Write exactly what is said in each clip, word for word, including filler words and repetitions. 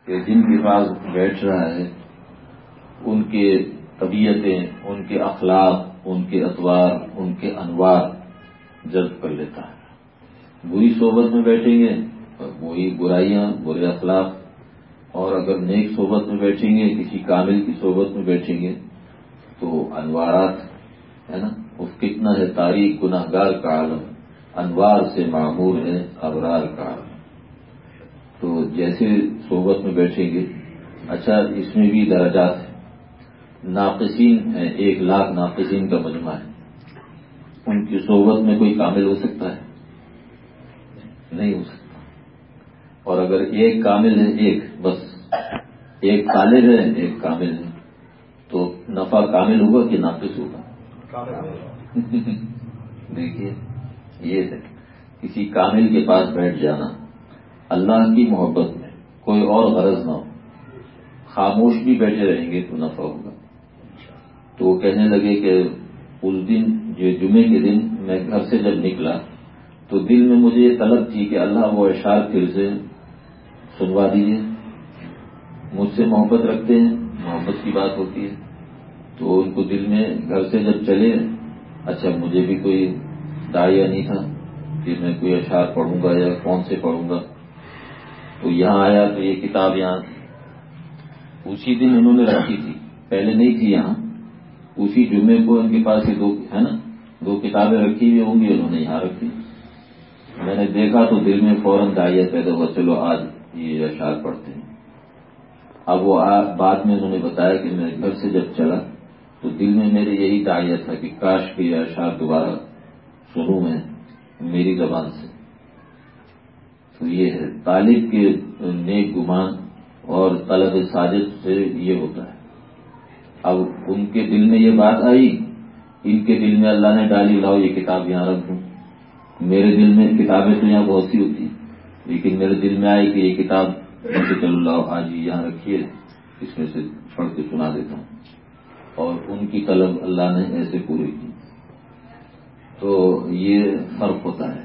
کہ جن کے پاس بیٹھ رہا ہے ان کے طبیعتیں، ان کے اخلاق، ان کے اطوار، ان کے انوار جذب کر لیتا ہے۔ بری صحبت میں بیٹھیں گے وہی برائیاں، برے اخلاق، اور اگر نیک صحبت میں بیٹھیں گے، کسی کامل کی صحبت میں بیٹھیں گے تو انوارات ہے نا، اس کتنا ہے تاریخ گناہ گار کا عالم، انوار سے معمور ہے ابرار کا عالم۔ تو جیسے صحبت میں بیٹھیں گے، اچھا اس میں بھی درجات ہیں، ناقصین ہیں، ایک لاکھ ناقصین کا مجمع ہے، ان کی صحبت میں کوئی کامل ہو سکتا ہے؟ نہیں ہو سکتا۔ اور اگر ایک کامل ہے، ایک بس ایک طالب ہے، ایک کامل ہے، تو نفع کامل ہوگا کہ ناقص ہوگا؟ دیکھیے یہ ہے کسی کامل کے پاس بیٹھ جانا، اللہ کی محبت میں کوئی اور غرض نہ ہو، خاموش بھی بیٹھے رہیں گے تو نفع ہوگا۔ تو وہ کہنے لگے کہ اس دن جو جمعے کے دن میں گھر سے جب نکلا تو دل میں مجھے یہ طلب تھی کہ اللہ وہ اشعار پھر سے سنوا دیجیے، مجھ سے محبت رکھتے ہیں، محبت کی بات ہوتی ہے، تو ان کو دل میں گھر سے جب چلے، اچھا مجھے بھی کوئی داعیہ نہیں تھا کہ میں کوئی اشعار پڑھوں گا یا کون سے پڑھوں گا، تو یہاں آیا تو یہ کتاب یہاں اسی دن انہوں نے رکھی تھی، پہلے نہیں تھی یہاں، اسی جمعے کو ان کے پاس یہ دو ہے نا دو کتابیں رکھی ہوئی ہوں گی، انہوں نے یہاں رکھی۔ میں نے دیکھا تو دل میں فوراً داعیہ پیدا ہوا، چلو آج یہ اشعار پڑھتے ہیں۔ اب وہ بعد میں انہوں نے بتایا کہ میں گھر سے جب چلا تو دل میں میرے یہی داعیہ تھا کہ کاش کہ یہ اشعار دوبارہ سنوں میں میری زبان سے۔ تو یہ ہے طالب کے نیک گمان اور طلب ساجد سے یہ ہوتا ہے۔ اب ان کے دل میں یہ بات آئی، ان کے دل میں اللہ نے ڈالی، لاؤ یہ کتاب یہاں رکھ دوں۔ میرے دل میں کتابیں تو یہاں بہت سی ہوتی ہیں، لیکن میرے دل میں آئی کہ یہ کتاب چلو لاؤ آج یہاں رکھیے، اس میں سے پڑھ کے سنا دیتا ہوں، اور ان کی طلب اللہ نے ایسے پوری کی۔ تو یہ فرق ہوتا ہے،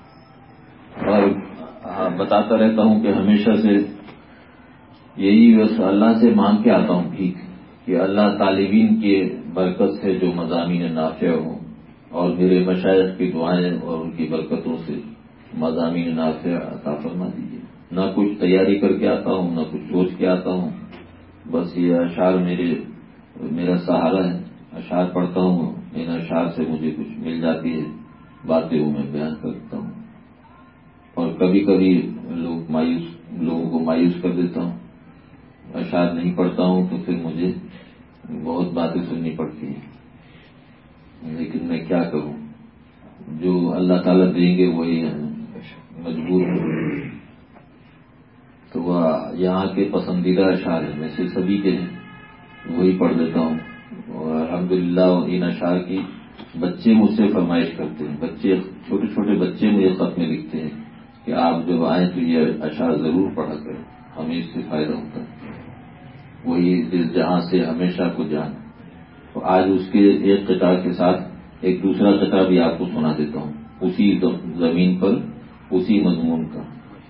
اور بتاتا رہتا ہوں کہ ہمیشہ سے یہی بس اللہ سے مانگ کے آتا ہوں ٹھیک کہ اللہ طالبین کے برکت سے جو مضامین نافع ہوں، اور میرے مشائخ کی دعائیں اور ان کی برکتوں سے مضامین نافع عطا فرما دیجیے۔ نہ کچھ تیاری کر کے آتا ہوں، نہ کچھ سوچ کے آتا ہوں، بس یہ اشعار میرے میرا سہارا ہے، اشعار پڑھتا ہوں، ان اشعار سے مجھے کچھ مل جاتی ہے، باتیں وہ میں بیان کرتا ہوں، اور کبھی کبھی لوگ مایوس لوگوں کو مایوس کر دیتا ہوں، اشعار نہیں پڑھتا ہوں تو پھر مجھے بہت باتیں سننی پڑتی ہیں، لیکن میں کیا کروں، جو اللہ تعالیٰ دیں گے وہی مجبور ہوں۔ تو وہ یہاں کے پسندیدہ اشعار ہیں، میں سے سبھی کے ہیں، وہی پڑھ دیتا ہوں، اور الحمدللہ ان اشعار کی بچے مجھ سے فرمائش کرتے ہیں، بچے چھوٹے چھوٹے بچے مجھے خط میں لکھتے ہیں کہ آپ جب آئیں تو یہ اشعار ضرور پڑھا کریں، ہمیں اس سے فائدہ ہوتا ہے۔ وہی جس جہاں سے ہمیشہ کو جان، تو آج اس کے ایک قطعہ کے ساتھ ایک دوسرا قطعہ بھی آپ کو سنا دیتا ہوں، اسی زمین پر اسی مضمون کا۔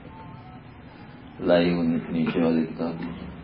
لائی ہوئی نیچے والی کتاب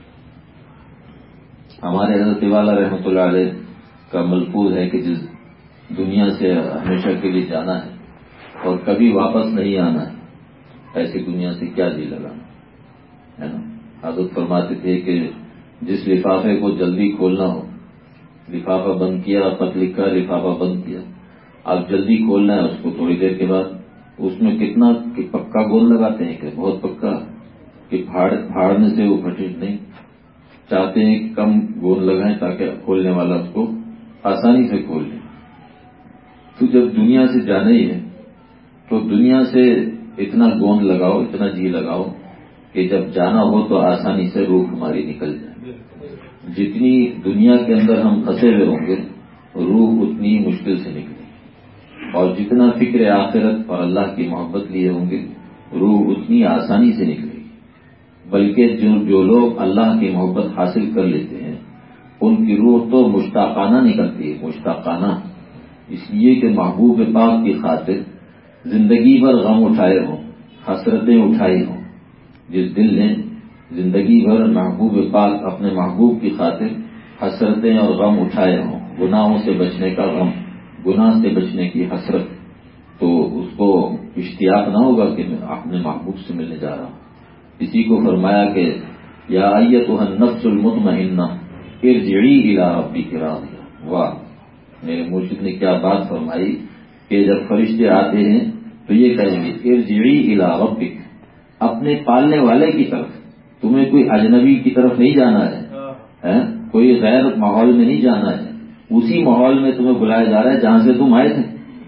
ہمارے حضرت والا رحمۃ اللہ علیہ کا ملفوظ ہے کہ جس دنیا سے ہمیشہ کے لیے جانا ہے اور کبھی واپس نہیں آنا ہے، ایسی دنیا سے کیا جی لگانا ہے نا۔ حضرت فرماتے تھے کہ جس لفافے کو جلدی کھولنا ہو، لفافہ بند کیا، خط لکھا، لفافہ بند کیا، اب جلدی کھولنا ہے اس کو، تھوڑی دیر کے بعد اس میں کتنا کہ پکا گول لگاتے ہیں کہ بہت پکا کہ پھاڑ پھاڑنے سے وہ پھٹے نہیں، چاہتے ہیں کہ کم گول لگائیں تاکہ کھولنے والا اس کو آسانی سے کھول لے۔ تو جب دنیا سے جانا ہی ہے تو دنیا سے اتنا گوند لگاؤ، اتنا جی لگاؤ کہ جب جانا ہو تو آسانی سے روح ہماری نکل جائے۔ جتنی دنیا کے اندر ہم پھنسے ہوئے ہوں گے روح اتنی مشکل سے نکلے گی، اور جتنا فکر آخرت اور اللہ کی محبت لیے ہوں گے روح اتنی آسانی سے نکلے گی۔ بلکہ جو جو لوگ اللہ کی محبت حاصل کر لیتے ہیں ان کی روح تو مشتاقانہ نکلتی ہے، مشتاقانہ، اس لیے کہ محبوب پاک کی خاطر زندگی بھر غم اٹھائے ہوں، حسرتیں اٹھائی ہوں۔ جس دل نے زندگی بھر محبوب پاک اپنے محبوب کی خاطر حسرتیں اور غم اٹھائے ہوں، گناہوں سے بچنے کا غم، گناہ سے بچنے کی حسرت، تو اس کو اشتیاق نہ ہوگا کہ میں اپنے محبوب سے ملنے جا رہا ہوں. اسی کو فرمایا کہ یا ایتھا النفس المطمئنہ ارجعی الی ربک راضیہ. واہ، میرے مرشد نے کیا بات فرمائی کہ جب فرشتے آتے ہیں تو یہ کہیں گے ارجعی الی ربک، اپنے پالنے والے کی طرف. تمہیں کوئی اجنبی کی طرف نہیں جانا ہے، کوئی غیر ماحول میں نہیں جانا ہے، اسی ماحول میں تمہیں بلایا جا رہا ہے جہاں سے تم آئے تھے.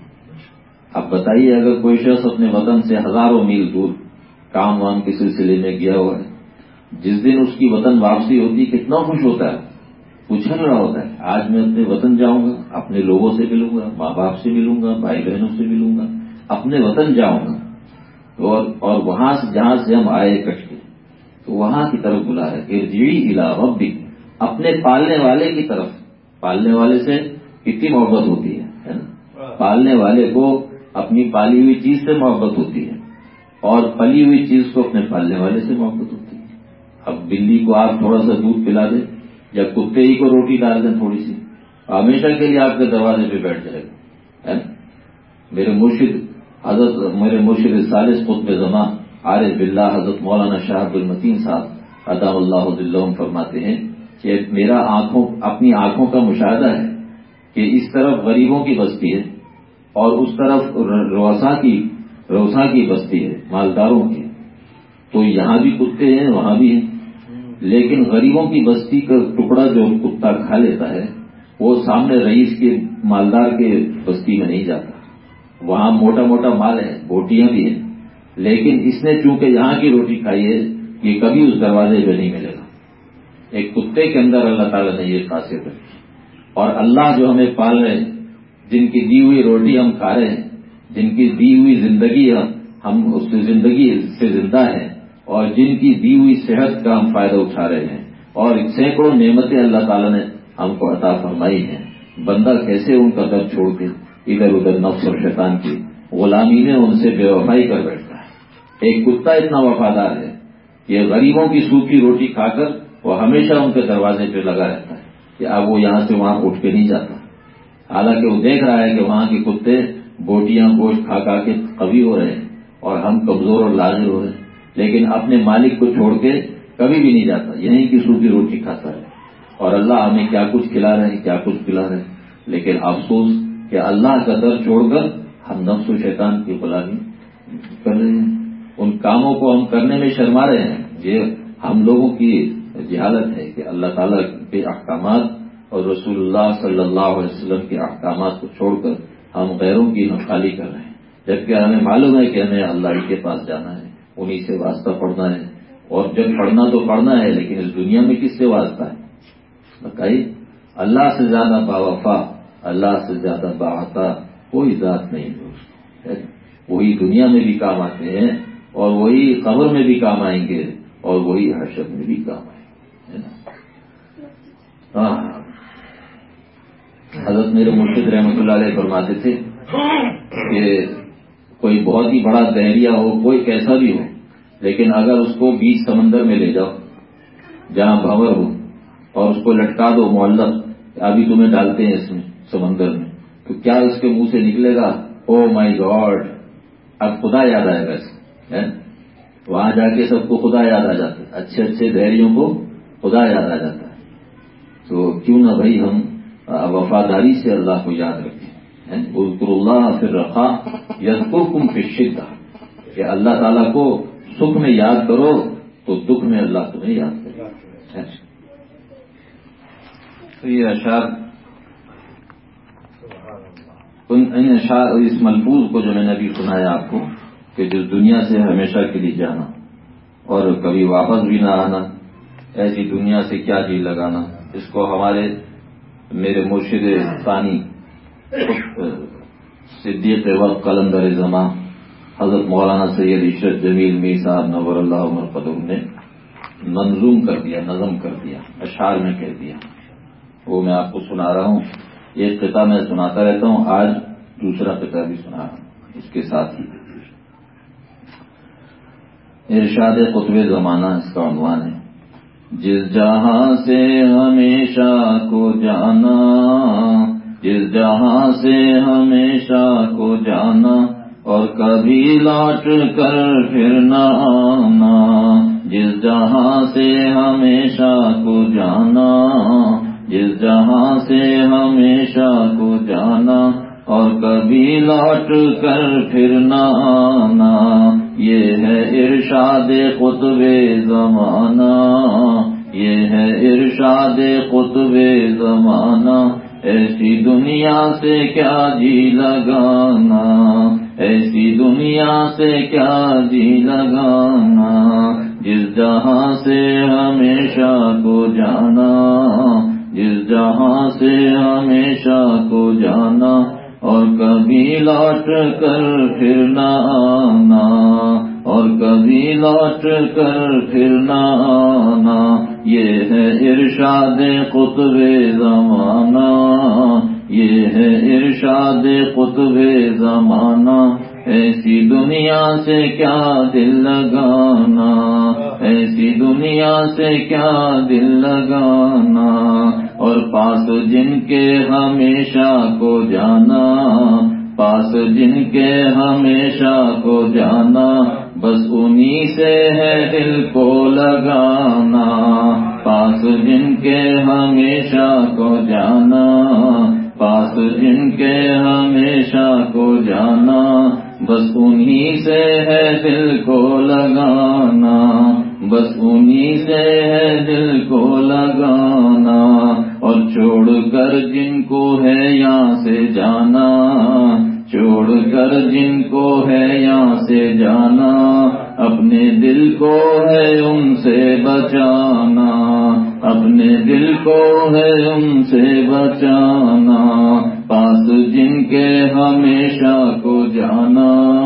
اب بتائیے اگر کوئی شخص اپنے وطن سے ہزاروں میل دور کام وام کے سلسلے میں گیا ہوا ہے، جس دن اس کی وطن واپسی ہوتی کتنا خوش ہوتا ہے، اچھل رہا ہوتا ہے. آج میں اپنے وطن جاؤں گا، اپنے لوگوں سے ملوں گا، ماں باپ سے ملوں گا، بھائی بہنوں سے ملوں گا، اپنے وطن جاؤں گا. اور اور وہاں سے جہاں سے ہم آئے کٹ کے تو وہاں کی طرف بلا ہے ارجعی الی ربک، اپنے پالنے والے کی طرف. پالنے والے سے کتنی محبت ہوتی ہے نا، پالنے والے کو اپنی پالی ہوئی چیز سے محبت ہوتی ہے اور پلی ہوئی چیز کو اپنے پالنے والے سے محبت ہوتی ہے. اب بلی کو آپ تھوڑا سا دودھ پلا دیں یا کتے ہی کو روٹی ڈال دیں تھوڑی سی، ہمیشہ کے لیے آپ کے دروازے پہ بیٹھ جائے گا. میرے مرشد حضرت میرے مرشد ثالث قطب زمان عارف باللہ حضرت مولانا شاہ عبد المتین صاحب ادام اللہ ذلہم فرماتے ہیں کہ میرا آنکھوں اپنی آنکھوں کا مشاہدہ ہے کہ اس طرف غریبوں کی بستی ہے اور اس طرف روسا کی روسا کی بستی ہے، مالداروں کی. تو یہاں بھی کتے ہیں وہاں بھی ہیں، لیکن غریبوں کی بستی کا ٹکڑا جو کتا کھا لیتا ہے وہ سامنے رئیس کے مالدار کے بستی میں نہیں جاتا. وہاں موٹا موٹا مال ہے، بوٹیاں بھی ہیں، لیکن اس نے چونکہ یہاں کی روٹی کھائی ہے یہ کبھی اس دروازے پہ نہیں ملے گا. ایک کتے کے اندر اللہ تعالیٰ نے یہ خاصیت رکھی. اور اللہ جو ہمیں پال رہے ہیں، جن کی دی ہوئی روٹی ہم کھا رہے ہیں، جن کی دی ہوئی زندگی ہم اس سے زندگی سے زندہ ہیں، اور جن کی دی ہوئی صحت کا ہم فائدہ اٹھا رہے ہیں، اور سینکڑوں نعمتیں اللہ تعالیٰ نے ہم کو عطا فرمائی ہیں، بندہ کیسے ان کا در چھوڑ کے ادھر ادھر نفس اور شیطان کی غلامی میں ان سے بے وفائی کر بیٹھتا ہے. ایک کتا اتنا وفادار ہے کہ غریبوں کی سوکھی روٹی کھا کر وہ ہمیشہ ان کے دروازے پہ لگا رہتا ہے کہ اب وہ یہاں سے وہاں اٹھ کے نہیں جاتا. حالانکہ وہ دیکھ رہا ہے کہ وہاں کے کتے بوٹیاں گوشت کھا کھا کے قوی ہو رہے ہیں اور ہم کمزور اور لاغر ہو رہے ہیں، لیکن اپنے مالک کو چھوڑ کے کبھی بھی نہیں جاتا، یہیں کی سوکھی روٹی کھاتا ہے. اور اللہ ہمیں کیا کچھ کھلا رہے ہیں، کیا کچھ پلا رہے ہیں، لیکن افسوس کہ اللہ کا در چھوڑ کر ہم نفس و شیطان کی غلامی کر رہے ہیں. ان کاموں کو ہم کرنے میں شرما رہے ہیں. یہ ہم لوگوں کی جہالت ہے کہ اللہ تعالیٰ کے احکامات اور رسول اللہ صلی اللہ علیہ وسلم کے احکامات کو چھوڑ کر ہم غیروں کی نخالی کر رہے ہیں، جبکہ ہمیں معلوم ہے کہ ہمیں اللہ ہی کے پاس جانا ہے، انہی سے واسطہ پڑھنا ہے. اور جب پڑھنا تو پڑھنا ہے، لیکن اس دنیا میں کس سے واسطہ ہے بتائیے؟ اللہ سے زیادہ باوفا، اللہ سے زیادہ باعطا کوئی ذات نہیں دوست. وہی دنیا میں بھی کام آتے ہیں اور وہی قبر میں بھی کام آئیں گے اور وہی حشر میں بھی کام آئیں گے. ہاں، حضرت میرے مرشد رحمۃ اللہ علیہ فرماتے تھے کہ کوئی بہت ہی بڑا دریا ہو، کوئی کیسا بھی ہو، لیکن اگر اس کو بیچ سمندر میں لے جاؤ جہاں بھنور ہو اور اس کو لٹکا دو معلق، ابھی تمہیں ڈالتے ہیں اس میں سمندر میں، تو کیا اس کے منہ سے نکلے گا او مائی گاڈ، اب خدا یاد آئے گا. اس وہاں جا کے سب کو خدا یاد آ جاتا ہے، اچھے اچھے دھیریوں کو خدا یاد آ جاتا ہے. تو کیوں نہ بھائی ہم وفاداری سے اللہ کو یاد رکھیں. اذکروا اللہ فی الرخاء یذکرکم فی الشدہ، کہ اللہ تعالیٰ کو سکھ میں یاد کرو تو دکھ میں اللہ تمہیں یاد کرے. تو یہ اشعار، ان اشعار اس ملفوظ کو جو میں نے ابھی سنایا آپ کو کہ جس دنیا سے ہمیشہ کے لیے جانا اور کبھی واپس بھی نہ آنا، ایسی دنیا سے کیا جی لگانا، اس کو ہمارے میرے مرشد ثانی صدیق وقت قلندر زمان حضرت مولانا سید عشرت جمیل میر صاحب نور اللہ مرقدہ نے منظوم کر دیا، نظم کر دیا، اشعار میں کہہ دیا. وہ میں آپ کو سنا رہا ہوں. ایک قطعہ میں سناتا رہتا ہوں، آج دوسرا قطعہ بھی سنا رہا ہوں اس کے ساتھ ہی. ارشاد قطب زمانہ اس کا عنوان ہے. جس جہاں سے ہمیشہ کو جانا، جس جہاں سے ہمیشہ کو جانا اور کبھی لوٹ کر پھر نہ آنا، جس جہاں سے ہمیشہ کو جانا، جس جہاں سے ہمیشہ کو جانا اور کبھی لوٹ کر پھر نہ آنا، یہ ہے ارشاد قطب زمانہ، یہ ہے ارشاد قطب زمانہ، ایسی دنیا سے کیا جی لگانا، ایسی دنیا سے کیا جی لگانا، جس جہاں سے ہمیشہ کو جانا، جس جہاں سے ہمیشہ کو جانا اور کبھی لوٹ کر پھر نہ آنا، اور کبھی لوٹ کر پھر نہ آنا، یہ ہے ارشاد قطب زمانہ، یہ ہے ارشاد قطب زمانہ، ایسی دنیا سے کیا دل لگانا، ایسی دنیا سے کیا دل لگانا، اور پاس جن کے ہمیشہ کو جانا، پاس جن کے ہمیشہ کو جانا، بس انہی سے ہے دل کو لگانا، پاس جن کے ہمیشہ کو جانا، پاس جن کے ہمیشہ کو جانا، بس انہی سے ہے دل کو لگانا، بس انہی سے ہے دل کو لگانا، اور چھوڑ کر جن کو ہے یہاں سے جانا، چھوڑ کر جن کو ہے یہاں سے جانا، اپنے دل کو ہے ان سے بچانا، اپنے دل کو ہے ان سے بچانا، پاس جن کے ہمیشہ کو جانا،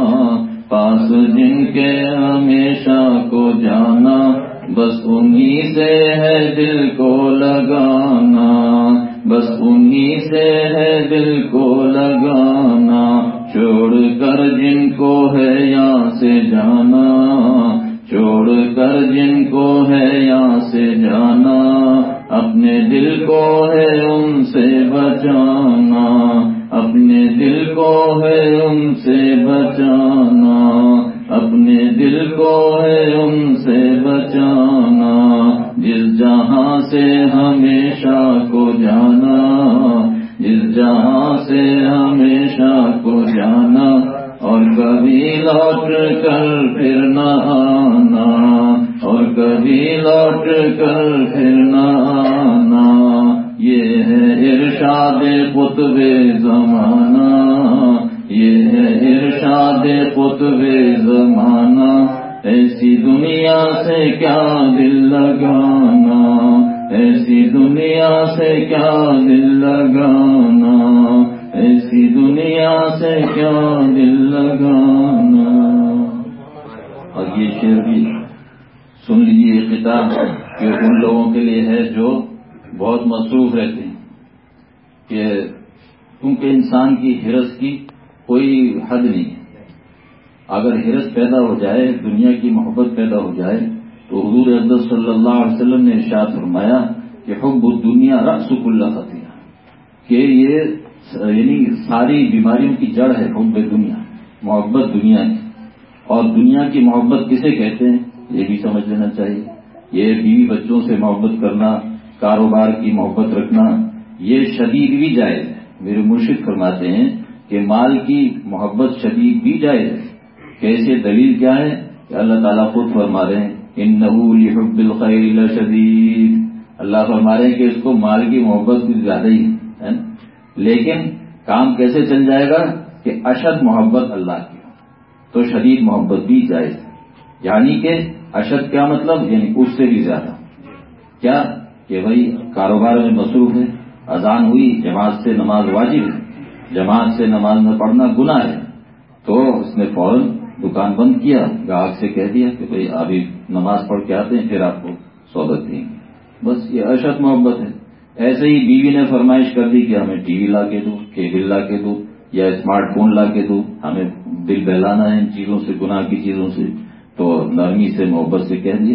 پاس جن کے ہمیشہ کو جانا، بس انہی سے ہے دل کو لگانا، بس انہی سے ہے دل کو لگانا، چھوڑ کر جن کو ہے یہاں سے جانا، چھوڑ کر جن کو ہے یہاں سے جانا، اپنے دل کو ہے ان سے بچانا، اپنے دل کو ہے ان سے بچانا، اپنے دل کو ہے ان سے بچانا، جس جہاں سے ہمیشہ کو جانا، جس جہاں سے ہمیشہ کو جانا اور کبھی لوٹ کر پھر نہ آنا، اور کبھی لوٹ کر پھر نہ آنا، یہ ہے ارشاد قطب زمانہ، یہ ہے ارشاد قطب زمانہ، ایسی دنیا سے کیا دل لگانا، ایسی دنیا سے کیا دل لگانا، ایسی دنیا سے کیا دل لگانا۔ اور یہ شعر بھی سن لیجیے خطاب کہ ان لوگوں کے لیے ہے جو بہت مصروف رہتے ہیں، کہ کیونکہ انسان کی ہرس کی کوئی حد نہیں ہے، اگر ہرس پیدا ہو جائے، دنیا کی محبت پیدا ہو جائے، تو حضور اقدس صلی اللہ علیہ وسلم نے ارشاد فرمایا کہ حب الدنیا رأس کل خطیئہ، کہ یہ یعنی ساری بیماریوں کی جڑ ہے حب دنیا، محبت دنیا کی۔ اور دنیا کی محبت کسے کہتے ہیں یہ بھی سمجھ لینا چاہیے، یہ بیوی بچوں سے محبت کرنا، کاروبار کی محبت رکھنا، یہ شدید بھی جائز ہے۔ میرے مرشد فرماتے ہیں کہ مال کی محبت شدید بھی جائز ہے۔ کیسے؟ دلیل کیا ہے کہ اللہ تعالیٰ خود فرما رہے ہیں انہ لحب الخیر لشدید، اللہ فرما رہے ہیں کہ اس کو مال کی محبت بھی زیادہ ہی ہے، لیکن کام کیسے چل جائے گا کہ اشد محبت اللہ کی ہو تو شدید محبت بھی جائز ہے۔ یعنی کہ اشد کیا مطلب؟ یعنی اس سے بھی زیادہ، کیا کہ بھائی کاروبار میں مصروف ہے، اذان ہوئی، جماعت سے نماز واجب ہے، جماعت سے نماز نہ پڑھنا گناہ ہے، تو اس نے فوراً دکان بند کیا، گاہک سے کہہ دیا کہ بھئی ابھی نماز پڑھ کے آتے ہیں پھر آپ کو سوگت دیں گے، بس یہ اشد محبت ہے۔ ایسے ہی بیوی نے فرمائش کر دی کہ ہمیں ٹی وی لا کے دو، کیبل لا کے دو، یا اسمارٹ فون لا کے دو، ہمیں دل بہلانا ہے ان چیزوں سے، گناہ کی چیزوں سے، تو نرمی سے محبت سے کہہ دیا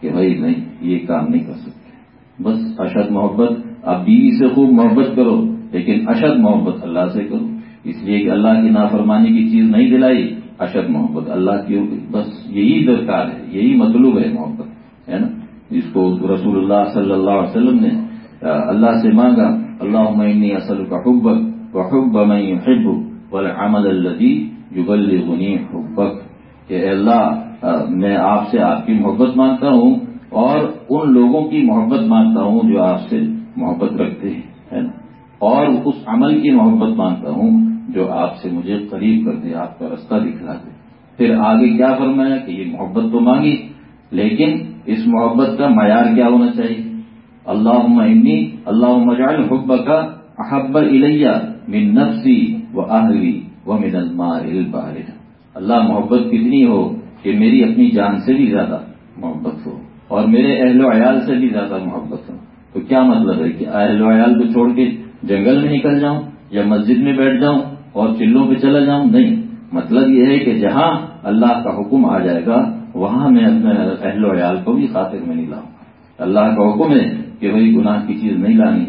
کہ بھائی نہیں یہ کام نہیں کر سکتے. بس اشد محبت، اب بیوی سے خوب محبت کرو لیکن اشد محبت اللہ سے کرو، اس لیے کہ اللہ کی نافرمانی کی چیز نہیں دلائی، اشد محبت اللہ کی ہوگی. بس یہی درکار ہے، یہی مطلوب ہے محبت، ہے نا. اس کو رسول اللہ صلی اللہ علیہ وسلم نے اللہ سے مانگا، اللہم انی اسألک حبک وحب من یحبک والعمل الذی یبلغنی حبک، کہ اے اللہ میں آپ سے آپ کی محبت مانگتا ہوں اور ان لوگوں کی محبت مانگتا ہوں جو آپ سے محبت رکھتے ہیں، ہے نا، اور اس عمل کی محبت مانگتا ہوں جو آپ سے مجھے قریب کر دے، آپ کا رستہ دکھلا دے. پھر آگے کیا فرمایا کہ یہ محبت تو مانگی لیکن اس محبت کا معیار کیا ہونا چاہیے؟ اللہم انی اللہم اجعل حبک احب الی من نفسی واہلی ومن الماء البارد. اللہ محبت کتنی ہو کہ میری اپنی جان سے بھی زیادہ محبت ہو اور میرے اہل و عیال سے بھی زیادہ محبت ہو. تو کیا مطلب ہے کہ اہل و عیال کو چھوڑ کے جنگل میں نکل جاؤں یا مسجد میں بیٹھ جاؤں اور چلوں پہ چلا جاؤں؟ نہیں، مطلب یہ ہے کہ جہاں اللہ کا حکم آ جائے گا وہاں میں اپنے اہل و عیال کو بھی خاطر میں نہیں لاؤں گا. اللہ کا حکم ہے کہ بھائی گناہ کی چیز نہیں لانی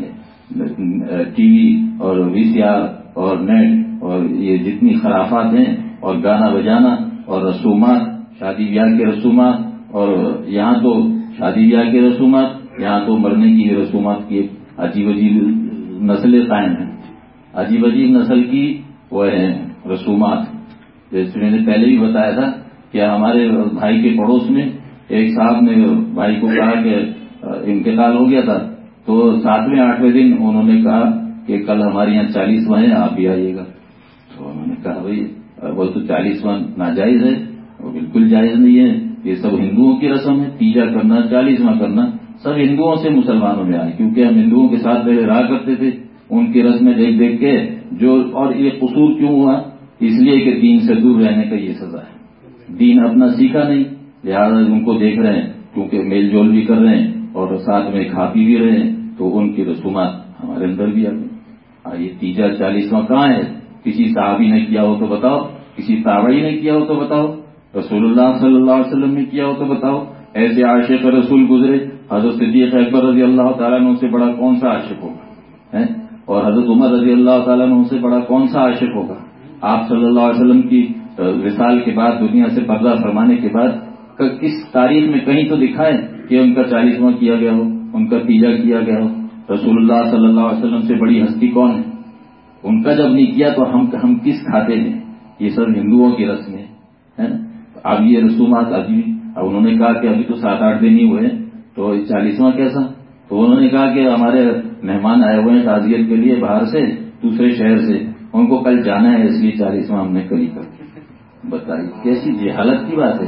ہے، ٹی وی اور وی سی آر اور نیٹ اور یہ جتنی خرافات ہیں اور گانا بجانا اور رسومات، شادی بیاہ کے رسومات، اور یہاں تو شادی بیاہ کے رسومات، یہاں تو مرنے کی رسومات کی عجیب عجیب نسلیں قائم ہیں، عجیب عجیب نسل کی وہ ہیں رسومات. جیسے میں نے پہلے بھی بتایا تھا کہ ہمارے بھائی کے پڑوس میں ایک صاحب نے بھائی کو کہا کہ انتقال ہو گیا تھا، تو ساتویں آٹھویں دن انہوں نے کہا کہ کل ہمارے یہاں چالیسواں ہے، آپ بھی آئیے گا. تو انہوں نے کہا بھائی وہ تو چالیسواں ناجائز ہے، وہ بالکل جائز نہیں ہے، یہ سب ہندوؤں کی رسم ہے، تیجا کرنا چالیسواں کرنا سب ہندوؤں سے مسلمانوں میں آئے، کیونکہ ہم ہندوؤں کے ساتھ پہلے رہا کرتے تھے، ان کی رسمیں دیکھ دیکھ کے جو. اور یہ قصور کیوں ہوا؟ اس لیے کہ دین سے دور رہنے کا یہ سزا ہے. دین اپنا سیکھا نہیں، لہٰذا ان کو دیکھ رہے ہیں، کیونکہ میل جول بھی کر رہے ہیں اور ساتھ میں کھا پی بھی رہے ہیں، تو ان کی رسومات ہمارے اندر بھی آ گئی. یہ تیجا چالیسواں کہاں ہے؟ کسی صحابی نے کیا ہو تو بتاؤ، کسی تابعی نے کیا ہو تو بتاؤ، رسول اللہ صلی اللہ علیہ وسلم نے کیا ہو تو بتاؤ. ایسے عاشق رسول گزرے، حضرت صدیق اکبر رضی اللہ تعالیٰ عنہ سے بڑا کون سا عاشق ہوگا، اور حضرت عمر رضی اللہ تعالیٰ عنہ سے بڑا کون سا عاشق ہوگا؟ آپ صلی اللہ علیہ وسلم کی وصال کے بعد، دنیا سے پردہ فرمانے کے بعد کس تاریخ میں کہیں تو دکھائے کہ ان کا چالیسواں کیا گیا ہو، ان کا تیجا کیا گیا ہو؟ رسول اللہ صلی اللہ علیہ وسلم سے بڑی ہستی کون ہے؟ ان کا جب نہیں کیا تو ہم ہم کس کھاتے ہیں؟ یہ سب ہندوؤں کی رسمیں ہے نا. اب یہ رسومات ابھی اب انہوں نے کہا کہ ابھی تو سات آٹھ دن ہی ہوئے تو چالیسواں کیسا؟ تو انہوں نے کہا کہ ہمارے مہمان آئے ہوئے ہیں تعزیت کے لیے باہر سے، دوسرے شہر سے، ان کو کل جانا ہے اس لیے چالیسواں ہم نے کری کر کے. بتائیے کیسی جہالت کی بات ہے.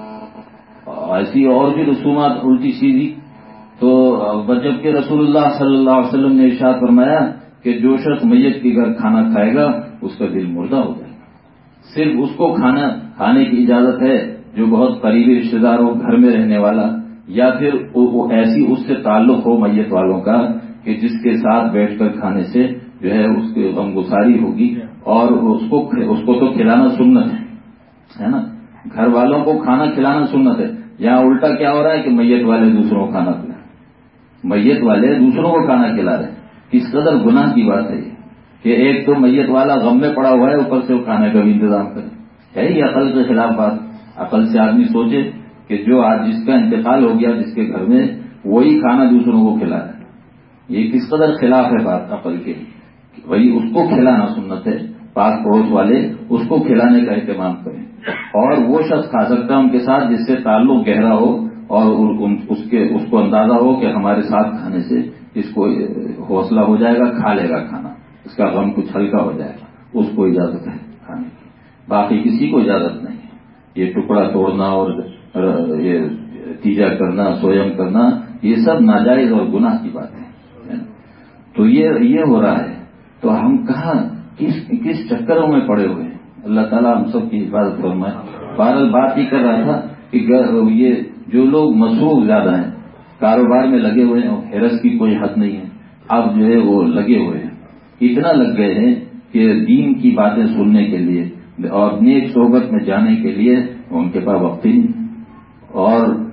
ایسی اور بھی رسومات الٹی سیدھی. تو جب کہ رسول اللہ صلی اللہ علیہ وسلم نے ارشاد فرمایا کہ جو شخص میت کے گھر کھانا کھائے گا اس کا دل مردہ ہو جائے گا. صرف اس کو کھانا کھانے کی اجازت ہے جو بہت قریبی رشتے دار ہو، گھر میں رہنے والا، یا پھر وہ ایسی اس سے تعلق ہو میت والوں کا کہ جس کے ساتھ بیٹھ کر کھانے سے جو ہے اس کی غمگساری ہوگی، اور اس کو اس کو تو کھلانا سنت ہے نا، گھر والوں کو کھانا کھلانا سنت ہے. یہاں الٹا کیا ہو رہا ہے کہ میت والے دوسروں کو کھانا کھلا میت والے دوسروں کو کھانا کھلا رہے ہیں. کس قدر گناہ کی بات ہے یہ کہ ایک تو میت والا غم میں پڑا ہوا ہے، اوپر سے وہ کھانے کا بھی انتظام کرے. ہے یہ عقل کے خلاف بات. عقل سے آدمی سوچے کہ جو آج جس کا انتقال ہو گیا جس کے گھر میں، وہی کھانا دوسروں کو کھلا رہے ہیں. یہ کس قدر خلاف ہے بات عقل کے. وہی اس کو کھلانا سنت ہے، پاس پڑوس والے اس کو کھلانے کا اہتمام کریں، اور وہ شخص کھا سکتا ہے ان کے ساتھ جس سے تعلق گہرا ہو اور اس کے اس کو اندازہ ہو کہ ہمارے ساتھ کھانے سے اس کو حوصلہ ہو جائے گا، کھا لے گا کھانا، اس کا غم کچھ ہلکا ہو جائے گا، اس کو اجازت ہے کھانے کی. باقی کسی کو اجازت نہیں ہے. یہ ٹکڑا توڑنا اور یہ تیجا کرنا، سویم کرنا، یہ سب ناجائز اور گناہ کی بات ہے. تو یہ یہ ہو رہا ہے. تو ہم کہاں کس کس چکروں میں پڑے ہوئے ہیں؟ اللہ تعالیٰ ہم سب کی حفاظت فرمائے. بہرحال بات یہ کر رہا تھا کہ یہ جو لوگ مصروف زیادہ ہیں، کاروبار میں لگے ہوئے ہیں، حرص کی کوئی حد نہیں ہے، اب جو ہے وہ لگے ہوئے ہیں، اتنا لگ گئے ہیں کہ دین کی باتیں سننے کے لیے اور نیک صحبت میں جانے کے لیے ان کے پاس وقت ہی نہیں. اور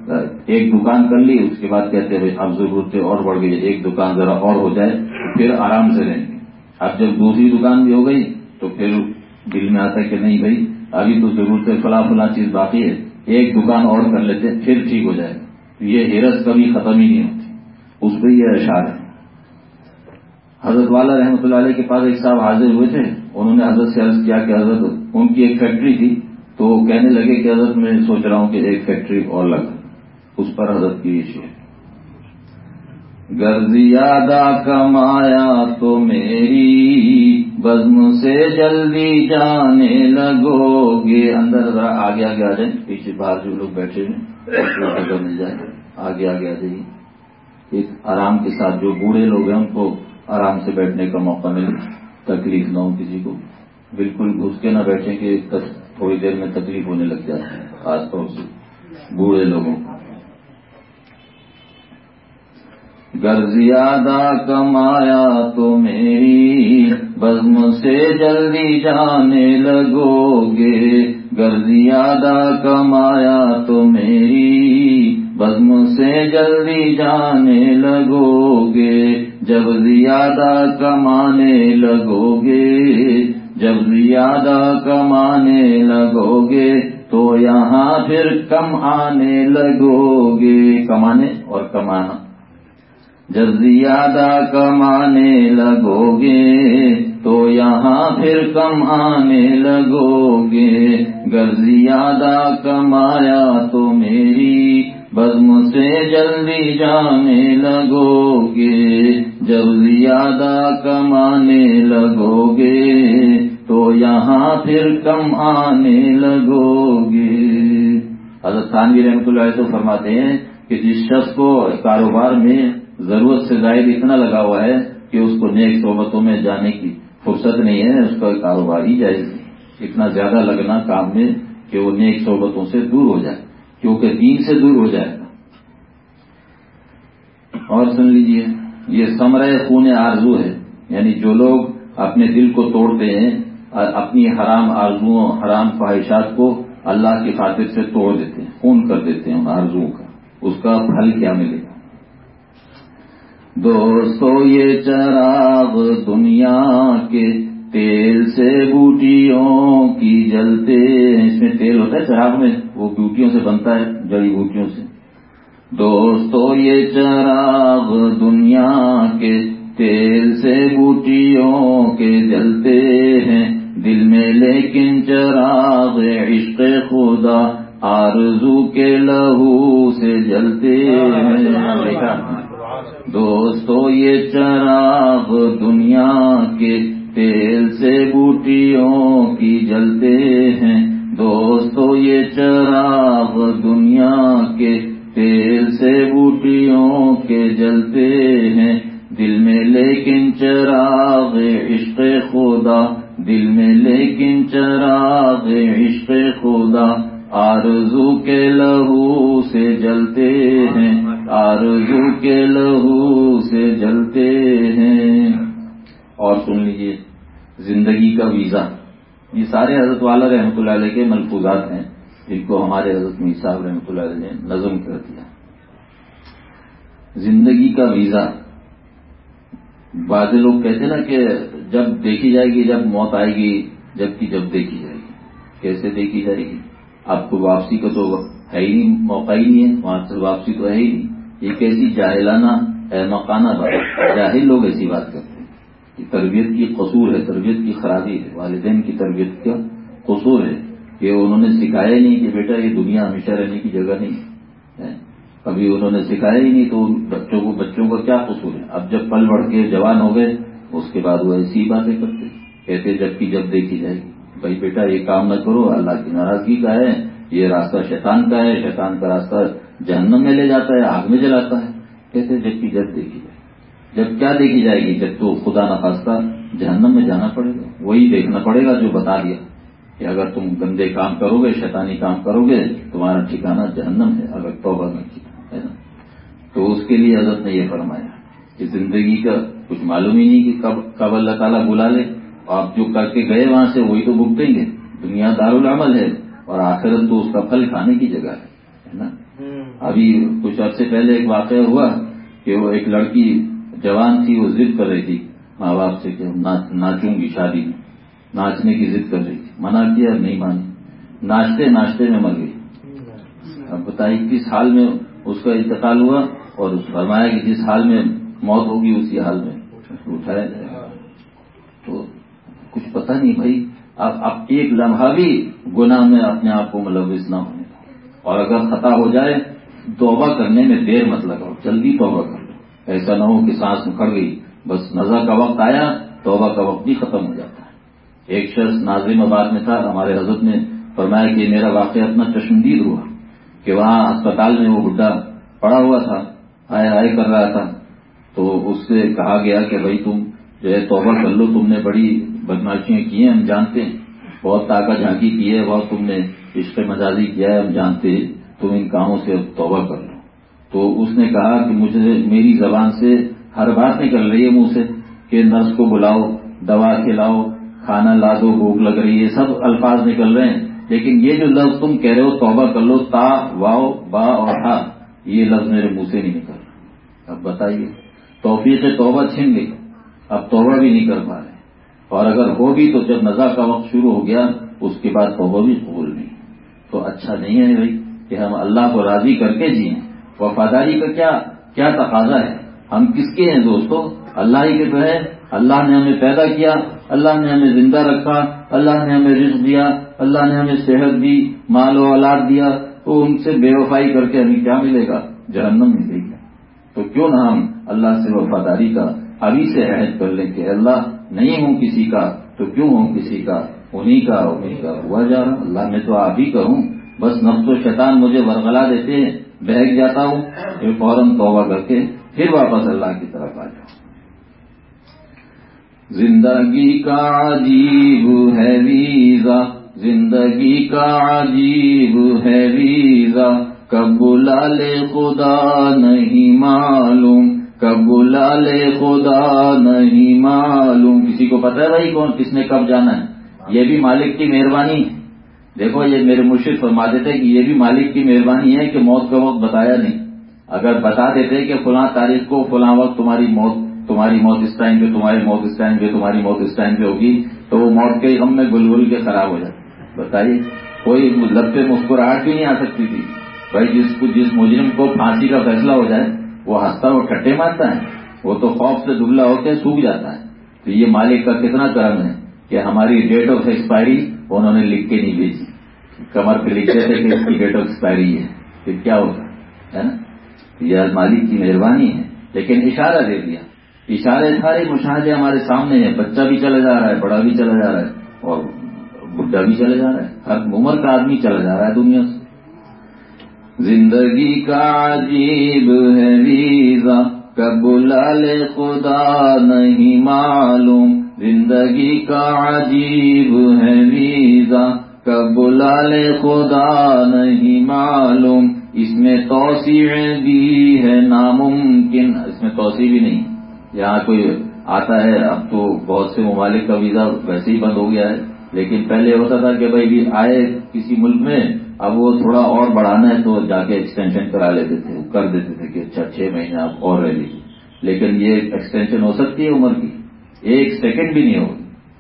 ایک دکان کر لی، اس کے بعد کہتے ہیں اب ضرورتیں اور بڑھ گئی، ایک دکان ذرا اور ہو جائے پھر آرام سے رہیں گے. اب جب دوسری دکان بھی ہو گئی تو پھر دل میں آتا ہے کہ نہیں بھائی ابھی تو ضرورتیں فلاں فلاں چیز باقی ہے، ایک دکان اور کر لیتے پھر ٹھیک ہو جائے گا. یہ ہرس کبھی ختم ہی نہیں ہوتی. اس پہ یہ اشعار ہے. حضرت والا رحمۃ اللہ علیہ کے پاس ایک صاحب حاضر ہوئے تھے. انہوں نے حضرت سے عرض کیا کہ حضرت ان کی ایک فیکٹری تھی، تو کہنے لگے کہ حضرت میں سوچ رہا ہوں کہ ایک فیکٹری اور لگا. اس پر حضرت کی یہ شعر، گر زیادہ کمایا تو میری بزم سے جلدی جانے لگو گے. اندر ذرا آگے آگے آ جائیں، پیچھے باہر جو لوگ بیٹھے ہیں جگہ مل جائے آگے آگے آ جائیے. ایک آرام کے ساتھ جو بوڑھے لوگ ہیں ان کو آرام سے بیٹھنے کا موقع ملے، تکلیف نہ ہو کسی کو. بالکل گھس کے نہ بیٹھیں کہ تھوڑی دیر میں تکلیف ہونے لگ جاتی ہے، خاص طور سے بوڑھے لوگوں کو. گر زیادہ کمایا تو میری بزم سے جلدی جانے لگو گے. گر زیادہ کمایا تو میری بزم سے جلدی جانے لگو گے. جب زیادہ کمانے لگو گے، جب زیادہ کمانے لگو گے تو یہاں پھر کم آنے لگو گے. کمانے اور کمانا. جب زیادہ کمانے لگو گے تو یہاں پھر کم آنے لگو گے. گر زیادہ کمایا تو میری بزم سے جلدی جانے لگو گے. جب زیادہ کمانے لگو گے تو یہاں پھر کم آنے لگو گے. حضرت تھانوی رحمۃ اللہ علیہ تو فرماتے ہیں کہ جس شخص کو کاروبار میں ضرورت سے زائد اتنا لگا ہوا ہے کہ اس کو نیک صحبتوں میں جانے کی فرصت نہیں ہے، اس کا کاروبار ہی جائز نہیں. اتنا زیادہ لگنا کام میں کہ وہ نیک صحبتوں سے دور ہو جائے، کیونکہ دین سے دور ہو جائے گا. اور سن لیجئے، یہ ثمرۂ خون آرزو ہے. یعنی جو لوگ اپنے دل کو توڑتے ہیں، اپنی حرام آرزوؤں حرام خواہشات کو اللہ کی خاطر سے توڑ دیتے ہیں، خون کر دیتے ہیں ان آرزوؤں کا، اس کا پھل کیا ملے گا. دوستو یہ چراغ دنیا کے تیل سے بوٹیوں کی جلتے ہیں. اس میں تیل ہوتا ہے چراغ میں، وہ بوٹیوں سے بنتا ہے، جڑی بوٹیوں سے. دوستو یہ چراغ دنیا کے تیل سے بوٹیوں کے جلتے ہیں، دل میں لیکن چراغ عشق خدا آرزو کے لہو سے جلتے ہیں. دوستو یہ چراغ دنیا کے تیل سے بوٹیوں کی جلتے ہیں. دوستو یہ چراغ دنیا کے تیل سے بوٹیوں کے جلتے ہیں، دل میں لیکن چراغ عشق خدا، دل میں لیکن چراغ عشق خدا آرزو کے لہو سے جلتے ہیں، آرزو کے لہو سے جلتے ہیں. اور سن لیجئے زندگی کا ویزا. یہ سارے حضرت والا رحمۃ اللہ علیہ کے ملفوظات ہیں جن کو ہمارے حضرت میر صاحب رحمۃ اللہ علیہ نے نظم کر دیا. زندگی کا ویزا. بعض لوگ کہتے ہیں نا کہ جب دیکھی جائے گی، جب موت آئے گی، جبکہ جب دیکھی جائے گی. کیسے دیکھی جائے گی؟ آپ کو واپسی کا تو ہے ہی نہیں، موقع ہی نہیں ہے، وہاں سے واپسی تو ہے ہی نہیں. یہ کیسی جاہلانہ احمقانہ بات. جاہل لوگ ایسی بات کرتے ہیں. یہ تربیت کی قصور ہے، تربیت کی خرابی ہے، والدین کی تربیت کا قصور ہے کہ انہوں نے سکھایا ہی نہیں کہ بیٹا یہ دنیا ہمیشہ رہنے کی جگہ نہیں ہے. ابھی انہوں نے سکھایا ہی نہیں تو بچوں کو بچوں کا کیا قصور ہے. اب جب پل بڑھ کے جوان ہو گئے اس کے بعد وہ ایسی باتیں کرتے کہتے جبکہ جب دیکھی جائے گی. بھائی بیٹا یہ کام نہ کرو، اللہ کی ناراضگی کا ہے، یہ راستہ شیطان کا ہے، شیطان کا راستہ جہنم میں لے جاتا ہے، آگ میں جلاتا ہے. کہتے جبکہ جب دیکھی جائے. جب کیا دیکھی جائے گی؟ جب تو خدا نخواستہ جہنم میں جانا پڑے گا. وہی دیکھنا پڑے گا جو بتا دیا کہ اگر تم گندے کام کرو گے، شیطانی کام کرو گے، تمہارا ٹھکانہ جہنم ہے اگر توبہ نہ کی ہے نا. تو اس کے لیے حضرت نے یہ فرمایا کہ زندگی کا کچھ معلوم ہی نہیں کہ کب کب اللہ تعالیٰ بلا لے. آپ جو کر کے گئے وہاں سے وہی تو بھگتیں گے. دنیا دار العمل ہے اور آخرت تو اس کا پھل کھانے کی جگہ ہے نا. ابھی کچھ عرصے پہلے ایک واقعہ ہوا کہ وہ ایک لڑکی جوان تھی، وہ ضد کر رہی تھی ماں باپ سے کہ ناچوں گی شادی میں، ناچنے کی ضد کر رہی تھی، منع کیا نہیں مانی، ناچتے ناچتے میں مر گئی. اب بتائیے کس حال میں اس کا انتقال ہوا، اور فرمایا کہ جس حال میں موت ہوگی اسی حال میں اٹھایا جائے گا. تو کچھ پتہ نہیں بھائی، اب اب ایک لمحہ بھی گناہ میں اپنے آپ کو ملوث نہ ہونے کا، اور اگر خطا ہو جائے توبہ کرنے میں دیر مت لگاؤ، جلدی توبہ کر لو. ایسا نہ ہو کہ سانس اکھڑ گئی، بس نزا کا وقت آیا توبہ کا وقت بھی ختم ہو جاتا ہے. ایک شخص ناظم آباد میں تھا، ہمارے حضرت نے فرمایا کہ میرا واقعہ اتنا چشمدید ہوا کہ وہاں اسپتال میں وہ بڈھا پڑا ہوا تھا، آئے آئے کر رہا تھا. تو اس سے کہا گیا کہ بھائی تم جو ہے توبہ کر لو، تم نے بڑی بدماشیاں کی ہیں، ہم جانتے ہیں، بہت طاقت جھانکی کی ہے، بہت تم نے عشق مجازی کیا ہے، ہم جانتے ہیں، تم ان کاموں سے توبہ کر لو. تو اس نے کہا کہ مجھے میری زبان سے ہر بات نکل رہی ہے منہ سے کہ نرس کو بلاؤ، دوا کھلاؤ، کھانا لا دو، بھوک لگ رہی ہے، سب الفاظ نکل رہے ہیں، لیکن یہ جو لفظ تم کہہ رہے ہو توبہ کر لو، تا واؤ با اور ہا، یہ لفظ میرے منہ سے نہیں نکل رہا. اب بتائیے توفیق توبہ چھن گئی، اب توبہ بھی نہیں کر پا رہے، اور اگر ہو بھی تو جب نزا کا وقت شروع ہو گیا اس کے بعد توبہ بھی قبول نہیں. تو اچھا نہیں ہے بھائی کہ ہم اللہ کو راضی کر کے جئیں. وفاداری کا کیا کیا تقاضا ہے؟ ہم کس کے ہیں دوستو؟ اللہ ہی کے تو ہے. اللہ نے ہمیں پیدا کیا، اللہ نے ہمیں زندہ رکھا، اللہ نے ہمیں رزق دیا، اللہ نے ہمیں صحت دی، مال و اولاد دیا، تو ان سے بے وفائی کر کے ہمیں کیا ملے گا؟ جہنم ملے گی. تو کیوں نہ ہم اللہ سے وفاداری کا ابھی سے عہد کر لیں کہ اللہ نہیں ہوں کسی کا تو کیوں ہوں کسی کا، انہی کا انہی کا ہوا جا رہا. اللہ میں تو آپ ہی کا ہوں، بس نفس و شیطان مجھے ورغلا دیتے ہیں، بہک جاتا ہوں، پھر فوراً توبہ کر کے پھر واپس اللہ کی طرف آ جاؤ. زندگی کا عجیب ہے ویزا، زندگی کا عجیب ہے ویزا، کب بلا لے خدا نہیں معلوم، کب بلا لے خدا نہیں معلوم. کسی کو پتہ ہے بھائی کون کس نے کب جانا ہے؟ یہ بھی مالک کی مہربانی ہے. دیکھو یہ میرے مرشد فرما دیتے کہ یہ بھی مالک کی مہربانی ہے کہ موت کا وقت بتایا نہیں. اگر بتا دیتے کہ فلاں تاریخ کو فلاں وقت تمہاری موت تمہاری موت اس ٹائم پہ، تمہاری موت اس ٹائم پہ، تمہاری موت اس ٹائم پہ ہوگی، تو وہ موت کے ہم میں گلگل کے خراب ہو جاتے. بتائیے کوئی لب پہ مسکراہٹ بھی نہیں آ سکتی تھی. بھائی جس کو جس مجرم کو پھانسی کا فیصلہ ہو جائے وہ ہنستا وہ ٹھٹے مارتا ہے، وہ تو خوف سے دبلا ہو کے سوکھ جاتا ہے. تو یہ مالک کا کتنا کرم ہے کہ ہماری ڈیٹ آف ایکسپائری انہوں نے لکھ کے نہیں بھیجی. کمر پہ لکھتے تھے کہ اس کی ڈیٹ آف ایکسپائری ہے، پھر کیا ہوگا، ہے نا. یہ مالک کی مہربانی ہے. لیکن اشارہ دے دیا، اشارے سارے مشاہدے ہمارے سامنے ہیں. بچہ بھی چلا جا رہا ہے، بڑا بھی چلا جا رہا ہے، اور بڈھا بھی چلا جا رہا ہے، ہر عمر کا آدمی چلا جا رہا ہے دنیا سے. زندگی کا عجیب ہے ویزا، کب بلا لے خدا نہیں معلوم، زندگی کا عجیب ہے ویزا، کب بلا لے خدا نہیں معلوم. اس میں توسیع بھی ہے ناممکن، اس میں توسیع بھی نہیں. یہاں کوئی آتا ہے، اب تو بہت سے ممالک کا ویزا ویسے ہی بند ہو گیا ہے، لیکن پہلے ہوتا تھا کہ بھائی آئے کسی ملک میں، اب وہ تھوڑا اور بڑھانا ہے تو جا کے ایکسٹینشن کرا لیتے تھے، کر دیتے تھے کہ اچھا چھ مہینے آپ اور رہ لیجیے. لیکن یہ ایکسٹینشن ہو سکتی ہے عمر کی؟ ایک سیکنڈ بھی نہیں ہوگی.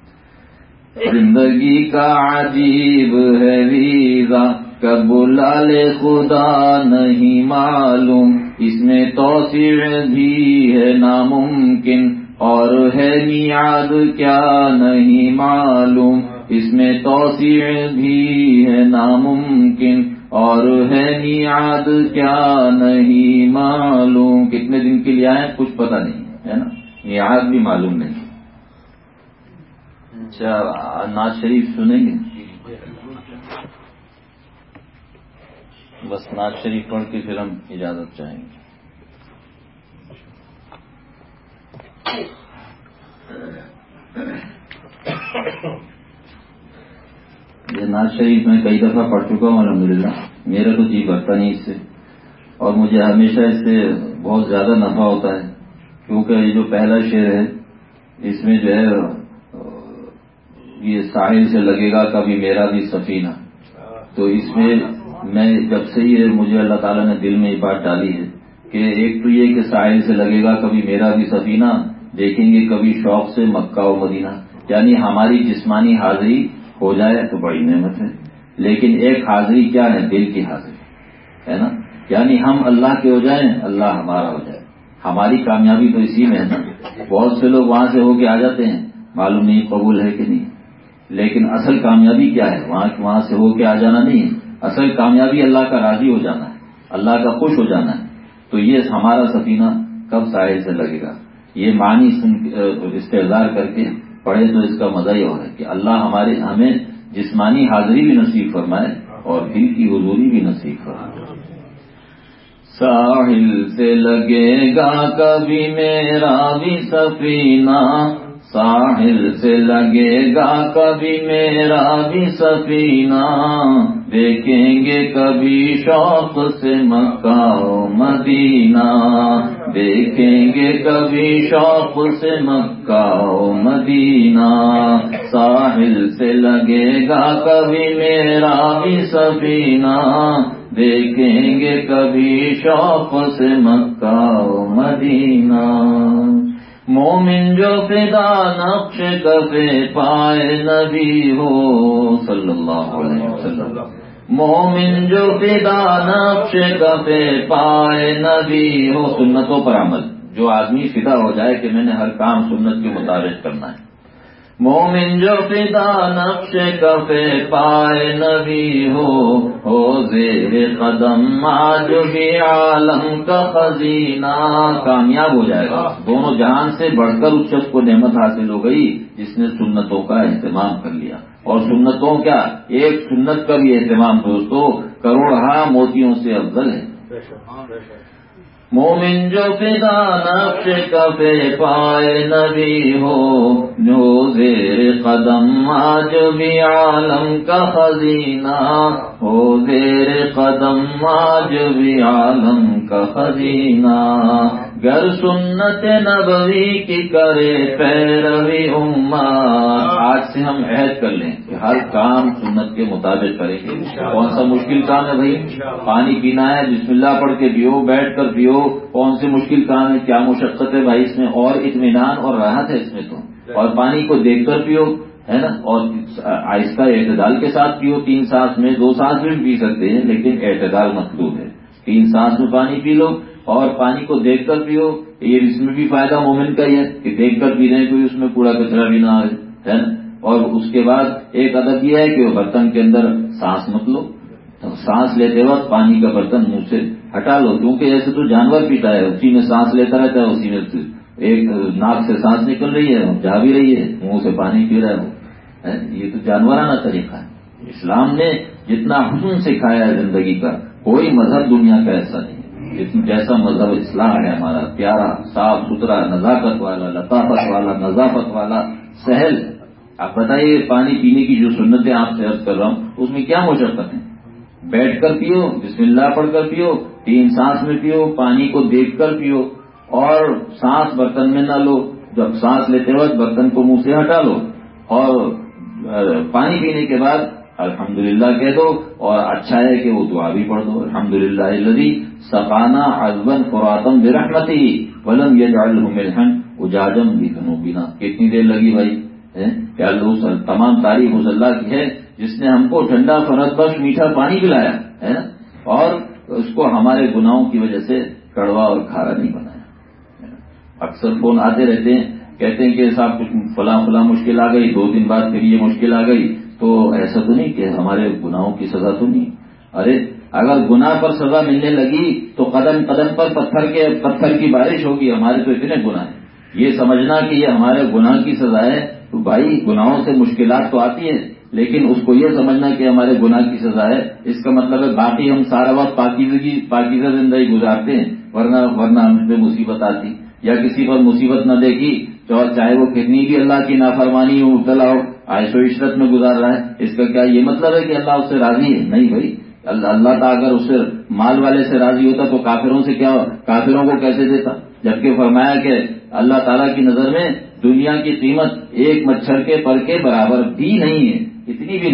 زندگی کا عجیب ہے ویزا، کب بلا لے خدا نہیں معلوم، اس میں توسیع بھی ہے ناممکن، اور ہے میعاد کیا نہیں معلوم. اس میں توسیع بھی ہے ناممکن، اور ہے میعاد کیا نہیں معلوم. کتنے دن کے لیے آئے کچھ پتہ نہیں ہے نا، میعاد بھی معلوم نہیں. اچھا نعت شریف سنیں گے؟ بس نعت شریف پڑھ کے پھر ہم اجازت چاہیں گے. یہ نعت شریف میں کئی دفعہ پڑھ چکا ہوں الحمدللہ. میرا تو جی بھرتا نہیں اس سے، اور مجھے ہمیشہ اس سے بہت زیادہ نفع ہوتا ہے، کیونکہ یہ جو پہلا شعر ہے اس میں جو ہے یہ ساحل سے لگے گا کبھی میرا بھی سفینہ، تو اس میں میں جب سے یہ مجھے اللہ تعالیٰ نے دل میں یہ بات ڈالی ہے کہ ایک تو یہ کہ ساحل سے لگے گا کبھی میرا بھی سفینہ، دیکھیں گے کبھی شوق سے مکہ و مدینہ، یعنی ہماری جسمانی حاضری ہو جائے تو بڑی نعمت ہے، لیکن ایک حاضری کیا ہے؟ دل کی حاضری ہے نا، یعنی ہم اللہ کے ہو جائیں، اللہ ہمارا ہو جائے۔ ہماری کامیابی تو اسی میں ہے نا۔ بہت سے لوگ وہاں سے ہو کے آ جاتے ہیں، معلوم نہیں قبول ہے کہ نہیں، لیکن اصل کامیابی کیا ہے؟ وہاں وہاں سے ہو کے آ جانا نہیں ہے، اصل کامیابی اللہ کا راضی ہو جانا ہے، اللہ کا خوش ہو جانا ہے۔ تو یہ ہمارا سفینہ کب ساحل سے لگے گا، یہ معنی استحضار کر کے پڑھے تو اس کا مزہ ہی اور ہے کہ اللہ ہمارے ہمیں جسمانی حاضری بھی نصیب فرمائے اور دل کی حضوری بھی نصیب فرمائے۔ ساحل سے لگے گا کبھی میرا بھی سفینہ، ساحل سے لگے گا کبھی میرا بھی سفینہ، دیکھیں گے کبھی شوق سے مکہ و مدینہ، دیکھیں گے کبھی شوق سے مکہ و مدینہ، ساحل سے لگے گا کبھی میرا بھی سفینہ، دیکھیں گے کبھی شوق سے مکہ و مدینہ۔ مومن جو فدا نقش کفے پائے نبی ہو صلی اللہ علیہ وسلم، مومن جو فدا نقش کفے پائے نبی ہو، سنتوں پر عمل، جو آدمی فدا ہو جائے کہ میں نے ہر کام سنت کے مطابق کرنا ہے، مومن جو فدا نقش کفے پائے نبی ہو، ہو زیر قدم آج بھی عالم کا خزینہ، کامیاب ہو جائے گا، دونوں جہان سے بڑھ کر اس شخص کو نعمت حاصل ہو گئی جس نے سنتوں کا اہتمام کر لیا۔ اور سنتوں کیا، ایک سنت کا بھی اہتمام دوستو کروڑہا موتیوں سے افضل ہے۔ مومن جو فدا نقش کفے پائے نبی ہو، جو زیر قدم آج بھی عالم کا خزینہ، ہو زیر قدم آج بھی عالم کا خزینہ، گر سنت نبوی کی کرے پیروی امت، آج سے ہم عہد کر لیں کہ ہر کام سنت کے مطابق کریں گے۔ کون سا مشکل کام ہے بھائی؟ پانی پینا ہے، بسم اللہ پڑھ کے پیو، بیٹھ کر پیو، کون سے مشکل کام ہے؟ کیا مشقت ہے بھائی اس میں، اور اطمینان اور راحت ہے اس میں تو، اور پانی کو دیکھ کر پیو ہے نا، اور آہستہ اعتدال کے ساتھ پیو، تین سانس میں، دو سانس میں بھی پی سکتے ہیں لیکن اعتدال مطلوب ہے، تین سانس میں پانی پی لو اور پانی کو دیکھ کر پیو، یہ اس میں بھی فائدہ مومن کا ہی ہے کہ دیکھ کر پی رہے ہیں، کوئی اس میں کوڑا کچرا بھی نہ آئے ہے نا۔ اور اس کے بعد ایک ادب یہ ہے کہ وہ برتن کے اندر سانس مت لو، سانس لیتے وقت پانی کا برتن منہ سے ہٹا لو، کیونکہ ایسے تو جانور پیتا ہے، اسی میں سانس لیتا رہتا ہے، اسی میں ایک ناک سے سانس نکل رہی ہے، جا بھی رہی ہے، منہ سے پانی پی رہا ہے، یہ تو جانورانہ طریقہ ہے۔ اسلام نے جتنا حسن سکھایا ہے زندگی کا، کوئی مذہب دنیا کا ایسا نہیں ہے جیسا مذہب اسلام ہے ہمارا، پیارا، صاف ستھرا، نزاکت والا، لطافت والا، نظافت والا، سہل۔ آپ بتائیے پانی پینے کی جو سنتیں آپ سے عرض کر رہا ہوں اس میں کیا مشقت ہے؟ بیٹھ کر پیو، بسم اللہ پڑھ کر پیو، تین سانس میں پیو، پانی کو دیکھ کر پیو، اور سانس برتن میں نہ لو، جب سانس لیتے وقت برتن کو منہ سے ہٹا لو، اور پانی پینے کے بعد الحمدللہ کہہ دو، اور اچھا ہے کہ وہ دعا بھی پڑھ دو، الحمدللہ الذی سقانا عذبا فراتا برحمتہ ولم یجعلہ ملحا اجاجا بذنوبنا۔ کتنی دیر لگی بھائی؟ کہ اللہ تمام تعریف اس اللہ کی ہے جس نے ہم کو ٹھنڈا فرد بخش میٹھا پانی پلایا ہے نا، اور اس کو ہمارے گناہوں کی وجہ سے کڑوا اور کھارا نہیں بنایا۔ اکثر فون آتے رہتے ہیں، کہتے ہیں کہ صاحب کچھ فلاں فلاں مشکل آ گئی، دو دن بعد پھر یہ مشکل آ گئی، تو ایسا تو نہیں کہ ہمارے گناہوں کی سزا تو نہیں؟ ارے اگر گناہ پر سزا ملنے لگی تو قدم قدم پر پتھر کے پتھر کی بارش ہوگی، ہمارے تو اتنے گناہ ہیں، یہ سمجھنا کہ یہ ہمارے گناہ کی سزا ہے تو بھائی گناہوں سے مشکلات تو آتی ہیں، لیکن اس کو یہ سمجھنا کہ ہمارے گناہ کی سزا ہے، اس کا مطلب ہے باقی ہم سارا وقت پاکیزگی پاکیزہ زندگی گزارتے ہیں، ورنہ ورنہ ہم پہ مصیبت آتی، یا کسی پر مصیبت نہ دیکھی چاہے وہ کتنی بھی اللہ کی نافرمانی ہو، مبتلا ہو، عیش و عشرت میں گزار رہا ہے، اس کا کیا یہ مطلب ہے کہ اللہ اس سے راضی ہے؟ نہیں بھائی، اللہ اللہ تعالیٰ اگر اس سے مال والے سے راضی ہوتا تو کافروں سے کیا کافروں کو کیسے دیتا؟ جبکہ فرمایا کہ اللہ تعالیٰ کی نظر میں دنیا کی قیمت ایک مچھر کے پر کے برابر بھی نہیں ہے، اتنی بھی نہیں ہے،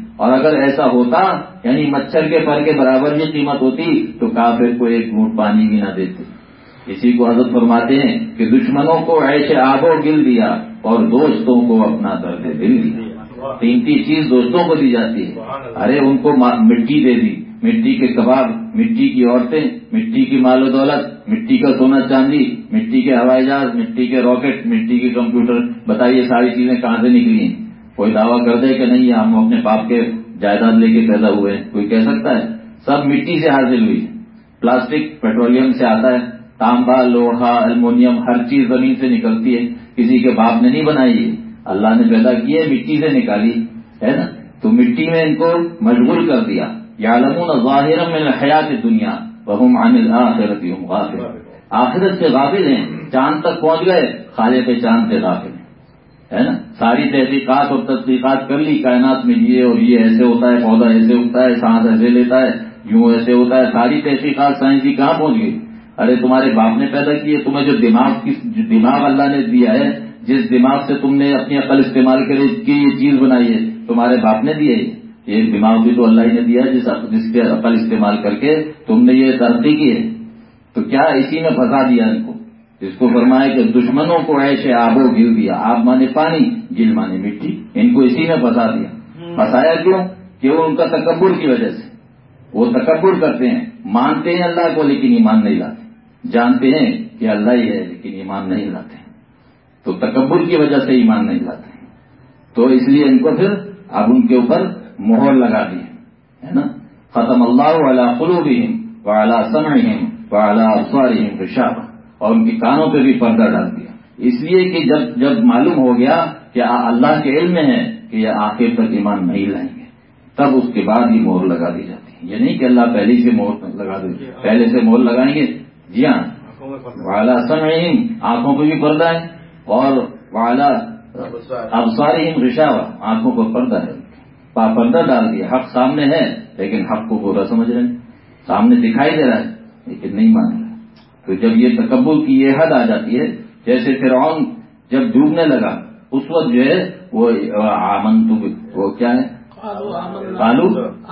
اور اگر ایسا ہوتا یعنی مچھر کے پر کے برابر بھی قیمت ہوتی تو کافر کو ایک گھونٹ پانی بھی نہ دیتے. اسی کو حضرت فرماتے ہیں کہ دشمنوں کو عیش آب و گل دیا اور دوستوں کو اپنا درد دل دیا. قیمتی چیز دوستوں کو دی جاتی ہے. ارے ان کو مٹی دے دی, مٹی کے کباب, مٹی کی عورتیں, مٹی کی مال و دولت, مٹی کا سونا چاندی, مٹی کے ہوائی جہاز, مٹی کے راکٹ, مٹی کے کمپیوٹر. بتائیے ساری چیزیں کہاں سے نکلی ہیں؟ کوئی دعویٰ کر دے کہ نہیں ہم اپنے باپ کے جائیداد لے کے پیدا ہوئے ہیں, کوئی کہہ سکتا ہے؟ سب مٹی سے حاصل ہوئی. پلاسٹک پیٹرولیم سے آتا ہے, تانبا, لوہا, المونیم, ہر چیز زمین سے نکلتی ہے. کسی کے باپ نے نہیں بنائی ہے, اللہ نے پیدا کی ہے, مٹی سے نکالی ہے نا. تو مٹی میں ان کو مشغول کر دیا. یعلمون ظاہرا من الحیات الدنیا وهم عن الآخرۃ هم غافلون. آخرت سے غافل ہیں. چاند تک پہنچ گئے, خالق چاند سے غافل ہیں, ہے نا. ساری تحقیقات اور تحقیقات کر لی کائنات میں, یہ اور یہ ایسے ہوتا ہے, پودا ایسے اگتا ہے, سانس ایسے لیتا ہے, یوں ایسے ہوتا ہے. ساری تحقیقات سائنسی کہاں پہنچ گئی؟ ارے تمہارے باپ نے پیدا کیے, تمہیں جو دماغ کی جو دماغ اللہ نے دیا ہے, جس دماغ سے تم نے اپنی عقل استعمال کرے کی یہ چیز بنائی ہے, تمہارے باپ نے دی ہے. یہ دماغ بھی تو اللہ ہی نے دیا ہے, جس جس کے عقل استعمال کر کے تم نے یہ ترقی کی ہے. تو کیا اسی میں پھنسا دیا ان کو؟ اس کو فرمایا کہ دشمنوں کو ایسے آب و گل دیا. آب مانے پانی, گل مانے مٹی. ان کو اسی میں پھنسا دیا. پھنسایا کیوں؟ کہ وہ ان کا تکبر کی وجہ سے. وہ تکبر کرتے ہیں, مانتے ہیں اللہ کو لیکن ایمان نہیں لاتے. جانتے ہیں کہ اللہ ہی ہے لیکن ایمان نہیں لاتے. تو تکبر کی وجہ سے ایمان نہیں لاتے. تو اس لیے ان کو پھر اب ان کے اوپر مہر لگا دی ہے نا. ختم اللہ علی قلوبہم وعلی سمعہم وعلی ابصارہم غشاوہ. اور ان کے کانوں پہ بھی پردہ ڈال دیا. اس لیے کہ جب جب معلوم ہو گیا کہ اللہ کے علم میں ہے کہ یہ آخر تک ایمان نہیں لائیں گے, تب اس کے بعد ہی مہر لگا دی جاتی ہے. یہ نہیں کہ اللہ پہلے سے مہر لگا دے, پہلے سے مہر لگائیں گے. جی ہاں, وعلی سمعہم, آنکھوں پہ بھی پردہ ہے, اور وعلی ابصارہم غشاوہ, آنکھوں پر پردہ ہے. پردہ ڈال دیا. حق سامنے ہے لیکن حق کو برا سمجھ رہے ہیں. سامنے دکھائی دے رہا ہے لیکن نہیں مان رہا. تو جب یہ تکبر کی یہ حد آ جاتی ہے, جیسے فرعون جب ڈوبنے لگا اس وقت جو ہے وہ آمنت, وہ کیا ہے, قالو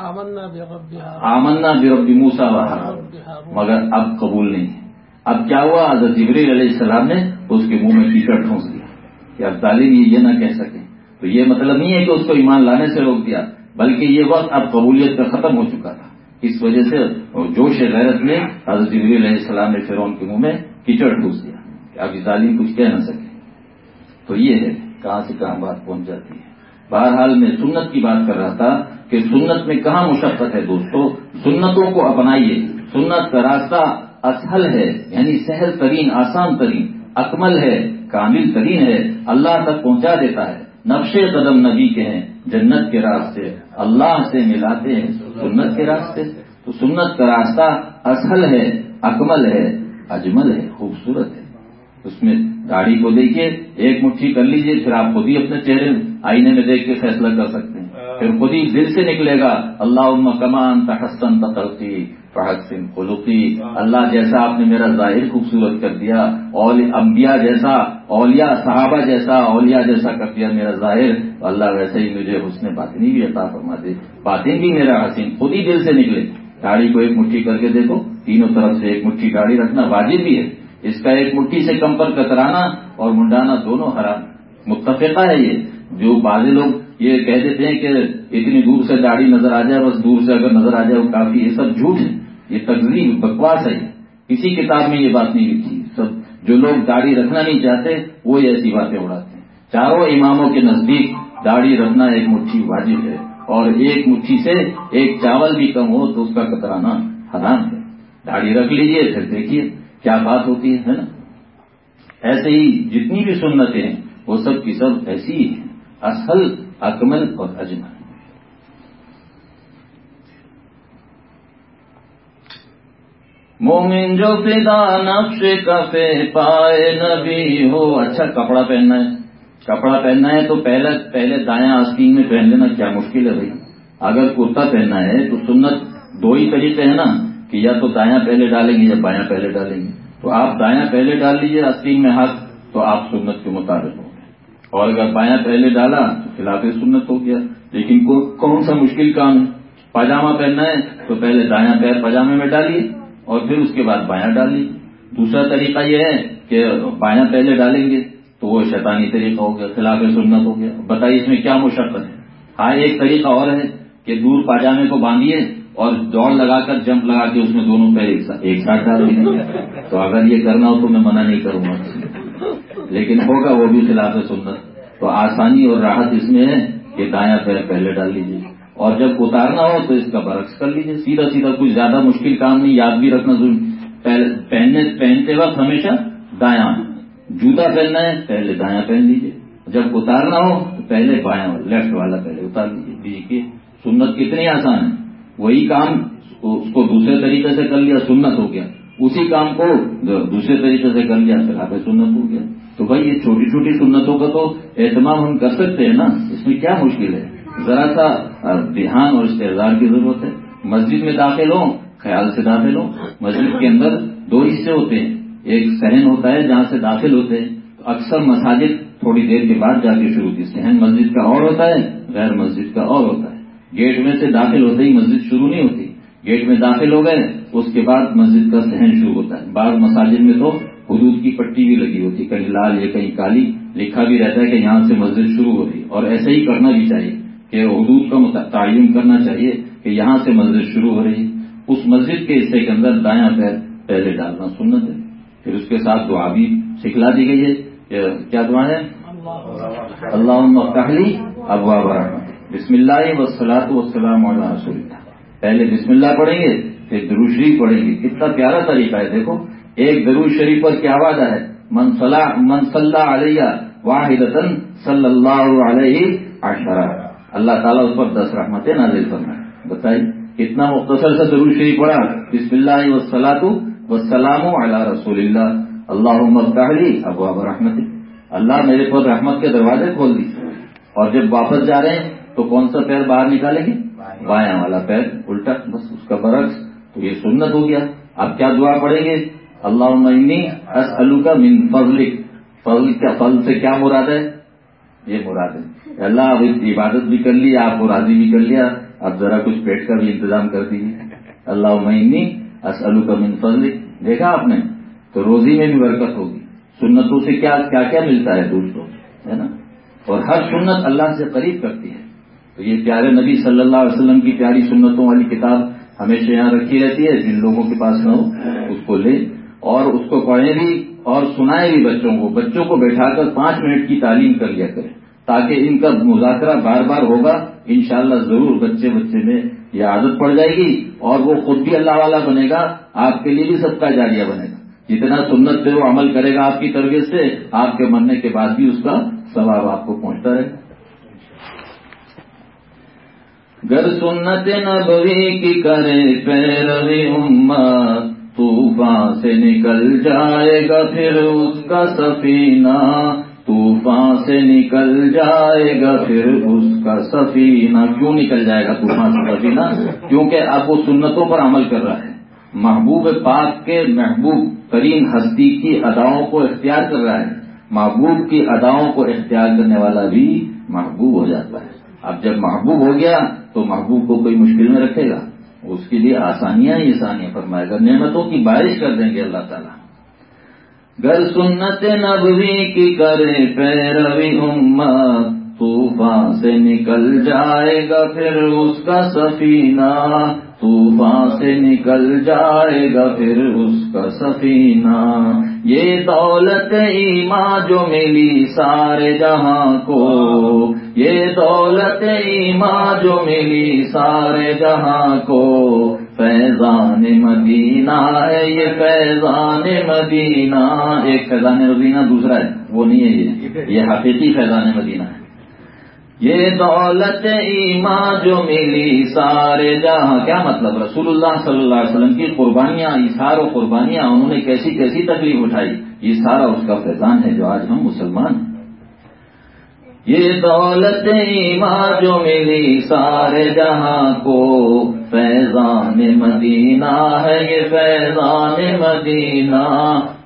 آمنا برب موسیٰ و ہارون, مگر اب قبول نہیں ہے. اب کیا ہوا, حضرت جبریل علیہ السلام نے اس کے منہ میں کیچڑ ٹھونس دیا کہ اب ظالم یہ نہ کہہ سکے. تو یہ مطلب نہیں ہے کہ اس کو ایمان لانے سے روک دیا, بلکہ یہ وقت اب قبولیت کا ختم ہو چکا تھا. اس وجہ سے جوش غیرت میں حضرت جبریل علیہ السلام نے فرعون کے منہ میں کیچڑ ٹھوس دیا کہ اب ظالم کچھ کہہ نہ سکے. تو یہ ہے کہاں سے کہاں بات پہنچ جاتی ہے. بہرحال میں سنت کی بات کر رہا تھا کہ سنت میں کہاں مشقت ہے دوستو. سنتوں کو اپنائیے. سنت کا راستہ اسہل ہے, یعنی سہل ترین, آسان ترین, اکمل ہے, کامل ترین ہے, اللہ تک پہنچا دیتا ہے. نقش قدم نبی کے ہیں, جنت کے راستے اللہ سے ملاتے ہیں سنت کے راستے. تو سنت کا راستہ اسہل ہے, اکمل ہے, اجمل ہے, خوبصورت ہے. اس میں داڑھی کو دیکھیے, ایک مٹھی کر لیجئے, پھر آپ خود ہی اپنے چہرے آئینے میں دیکھ کے فیصلہ کر سکتے ہیں. پھر خود ہی دل سے نکلے گا اللہم کما انت حسنت خلقی فحسن خلقی. اللہ جیسا آپ نے میرا ظاہر خوبصورت کر دیا, اور انبیاء جیسا, اولیاء صحابہ جیسا, اولیاء جیسا کر دیا میرا ظاہر, اللہ ویسے ہی مجھے حسن باطنی بھی عطا فرما دے. باطن بھی میرا حسین خود ہی دل سے نکلے. داڑھی کو ایک مٹھی کر کے دیکھو, تینوں طرف سے ایک مٹھی داڑھی رکھنا واجب بھی ہے. اس کا ایک مٹھی سے کم پر کترانا اور منڈانا دونوں حرام. متفقہ ہے یہ. جو بعض لوگ یہ کہہ دیتے ہیں کہ اتنی دور سے داڑھی نظر آ جائے, بس دور سے اگر نظر آ جائے وہ کافی, یہ سب جھوٹ ہے, یہ تکذیب بکواس ہے. کسی کتاب میں یہ بات نہیں لکھی. سب جو لوگ داڑھی رکھنا نہیں چاہتے وہ ایسی باتیں اڑاتے ہیں. چاروں اماموں کے نزدیک داڑھی رکھنا ایک مٹھی واجب ہے, اور ایک مٹھی سے ایک چاول بھی کم ہو تو اس کا کترانا حرام ہے. داڑھی رکھ لیجئے, پھر دیکھیے کیا بات ہوتی ہے نا. ایسے ہی جتنی بھی سنتیں ہیں وہ سب کی سب ایسی ہی ہیں, اصل, اکمل اور اجمل. مومن جو فدا نقش کفے پائے نبی ہو. اچھا کپڑا پہننا ہے, کپڑا پہننا ہے تو پہلے پہلے دایاں آستین میں پہن لینا کیا مشکل ہے بھائی. اگر کرتا پہننا ہے تو سنت دو ہی طریقے ہیں نا, کہ یا تو دایاں پہلے ڈالیں گے یا بایاں پہلے ڈالیں گے. تو آپ دایاں پہلے ڈال لیجئے آستین میں ہاتھ, تو آپ سنت کے مطابق ہوں گے. اور اگر بایاں پہلے ڈالا تو خلاف سنت ہو گیا. لیکن کون سا مشکل کام ہے؟ پاجامہ پہننا ہے تو پہلے دایاں پیر پاجامے میں ڈالیے اور پھر اس کے بعد بایاں ڈال لیجیے. دوسرا طریقہ یہ ہے کہ بایاں پہلے ڈالیں گے تو وہ شیطانی طریقہ ہو گیا, خلاف سنت ہو گیا. بتائیے اس میں کیا مشقت ہے؟ ہاں ایک طریقہ اور ہے کہ دور پاجامے کو باندھیے اور دوڑ لگا کر جمپ لگا کے اس میں دونوں پیر ایک ساتھ ڈال دیں. تو اگر یہ کرنا ہو تو میں منع نہیں کروں گا, لیکن ہوگا وہ بھی خلاف سنت. تو آسانی اور راحت اس میں ہے کہ دایاں پیر پہلے ڈال لیجیے اور جب اتارنا ہو تو اس کا برعکس کر لیجیے. سیدھا سیدھا کچھ زیادہ مشکل کام نہیں, یاد بھی رکھنا ضروری. پہننے پہنتے وقت ہمیشہ دایاں, جوتا پہننا ہے پہلے دایاں پہن لیجیے, جب اتارنا ہو تو پہلے بایاں لیفٹ والا پہلے اتار لیجیے. دیکھیے سنت کتنی آسان ہے. وہی کام اس کو دوسرے طریقے سے کر لیا سنت ہو گیا, اسی کام کو دوسرے طریقے سے کر لیا خلاف سنت ہو گیا. تو بھائی یہ چھوٹی چھوٹی سنتوں کا تو اہتمام ہم کر سکتے ہیں نا, اس میں کیا مشکل ہے؟ ذرا سا دھیان اور استحضار کی ضرورت ہے. مسجد میں داخل ہوں خیال سے داخل ہوں. مسجد کے اندر دو حصے ہوتے ہیں, ایک صحن ہوتا ہے جہاں سے داخل ہوتے ہیں. تو اکثر مساجد تھوڑی دیر کے بعد جا کے شروع ہوتی ہے. صحن مسجد کا اور ہوتا ہے, غیر مسجد کا اور ہوتا ہے. گیٹ میں سے داخل ہوتے ہی مسجد شروع نہیں ہوتی, گیٹ میں داخل ہو گئے اس کے بعد مسجد کا صحن شروع ہوتا ہے. بعض مساجد میں تو حدود کی پٹی بھی لگی ہوتی ہے, کہیں لال یا کہیں کالی لکھا بھی رہتا ہے کہ یہاں سے مسجد شروع ہو رہی ہے. اور ایسے ہی کرنا بھی چاہیے کہ حدود کا تعین کرنا چاہیے کہ یہاں سے مسجد شروع ہو رہی ہے. اس مسجد کے حصے کے اندر دایاں پیر پہلے ڈالنا سنت ہے. پھر اس کے ساتھ دعا بھی سکھلا دی گئی ہے. کیا دعا ہے؟ اللہم افتح لی ابواب رحمت, بسم اللہ والصلاۃ والسلام علی رسول اللہ. پہلے بسم اللہ پڑھیں گے پھر درود شریف پڑھیں گے. کتنا پیارا طریقہ ہے. دیکھو ایک درود شریف پر کیا وعدہ ہے؟ من صلی من صلی علیہ واحدۃ صلی اللہ علیہ عشرہ, اللہ تعالیٰ اس پر دس رحمتیں نازل فرمائے. بتائیے کتنا مختصر سا درود شریف پڑھا, بسم اللہ والصلاۃ والسلام علی رسول اللہ, اللہم افتح لی ابواب رحمت, اللہ میرے پر رحمت کے دروازے کھول دیجیے. اور جب واپس جا رہے ہیں تو کون سا پیر باہر نکالیں گے؟ بایاں والا پیر الٹا, بس اس کا برعکس. تو یہ سنت ہو گیا. اب کیا دعا پڑھیں گے؟ اللہم انی اسألک من فضلک. فضل کیا, فضل سے کیا مراد ہے؟ یہ مراد ہے اللہ اب عبادت بھی کر لی, آپ کو راضی بھی کر لیا, اب ذرا کچھ پیٹ کا بھی انتظام کر دیجیے. اللہم انی اسألک من فضلک. دیکھا آپ نے, تو روزی میں بھی برکت ہوگی. سنتوں سے کیا کیا کیا ملتا ہے دوستوں, ہے نا. اور ہر سنت اللہ سے قریب کرتی ہے. تو یہ پیارے نبی صلی اللہ علیہ وسلم کی پیاری سنتوں والی کتاب ہمیشہ یہاں رکھی رہتی ہے. جن لوگوں کے پاس نہ ہو اس کو لے اور اس کو پڑھیں بھی اور سنائے بھی بچوں کو. بچوں کو بیٹھا کر پانچ منٹ کی تعلیم کر لیا کریں تاکہ ان کا مذاکرہ بار بار ہوگا. انشاءاللہ ضرور بچے بچے میں یہ عادت پڑ جائے گی اور وہ خود بھی اللہ والا بنے گا, آپ کے لیے بھی صدقہ جاریہ بنے گا. جتنا سنت پہ وہ عمل کرے گا آپ کی تربیت سے, آپ کے مرنے کے بعد بھی اس کا ثواب آپ کو پہنچتا رہے. گر سنت نبوی کی کرے پیروی امت, طوفان سے نکل جائے گا پھر اس کا سفینہ, طوفان سے نکل جائے گا پھر اس کا سفینہ. کیوں نکل جائے گا طوفان سے سفینہ؟ کیونکہ اب وہ سنتوں پر عمل کر رہا ہے. محبوب پاک کے محبوب ترین ہستی کی اداؤں کو اختیار کر رہا ہے. محبوب کی اداؤں کو اختیار کرنے والا بھی محبوب ہو جاتا ہے. اب جب محبوب ہو گیا تو محبوب کو کوئی مشکل میں رکھے گا, اس کے لیے آسانیاں ہی آسانیاں فرمائے گا, نعمتوں کی بارش کر دیں گے اللہ تعالیٰ. گر سنت نبوی کی کرے پیروی امت, طوفان سے نکل جائے گا پھر اس کا سفینہ, طوفان سے نکل جائے گا پھر اس کا سفینہ. یہ دولت ایمان جو ملی سارے جہاں کو, یہ دولت ایمان جو ملی سارے جہاں کو, فیضان مدینہ ہے یہ فیضان مدینہ. ایک فیضان مدینہ دوسرا ہے, وہ نہیں ہے یہ, یہ حقیقی فیضان مدینہ ہے. یہ دولت ایمان جو ملی سارے جہاں, کیا مطلب؟ رسول اللہ صلی اللہ علیہ وسلم کی قربانیاں, اثار و قربانیاں, انہوں نے کیسی کیسی تکلیف اٹھائی, یہ سارا اس کا فیضان ہے جو آج ہم مسلمان ہیں. یہ دولت ایمان جو ملی سارے جہاں کو, فیضان مدینہ ہے یہ فیضان مدینہ,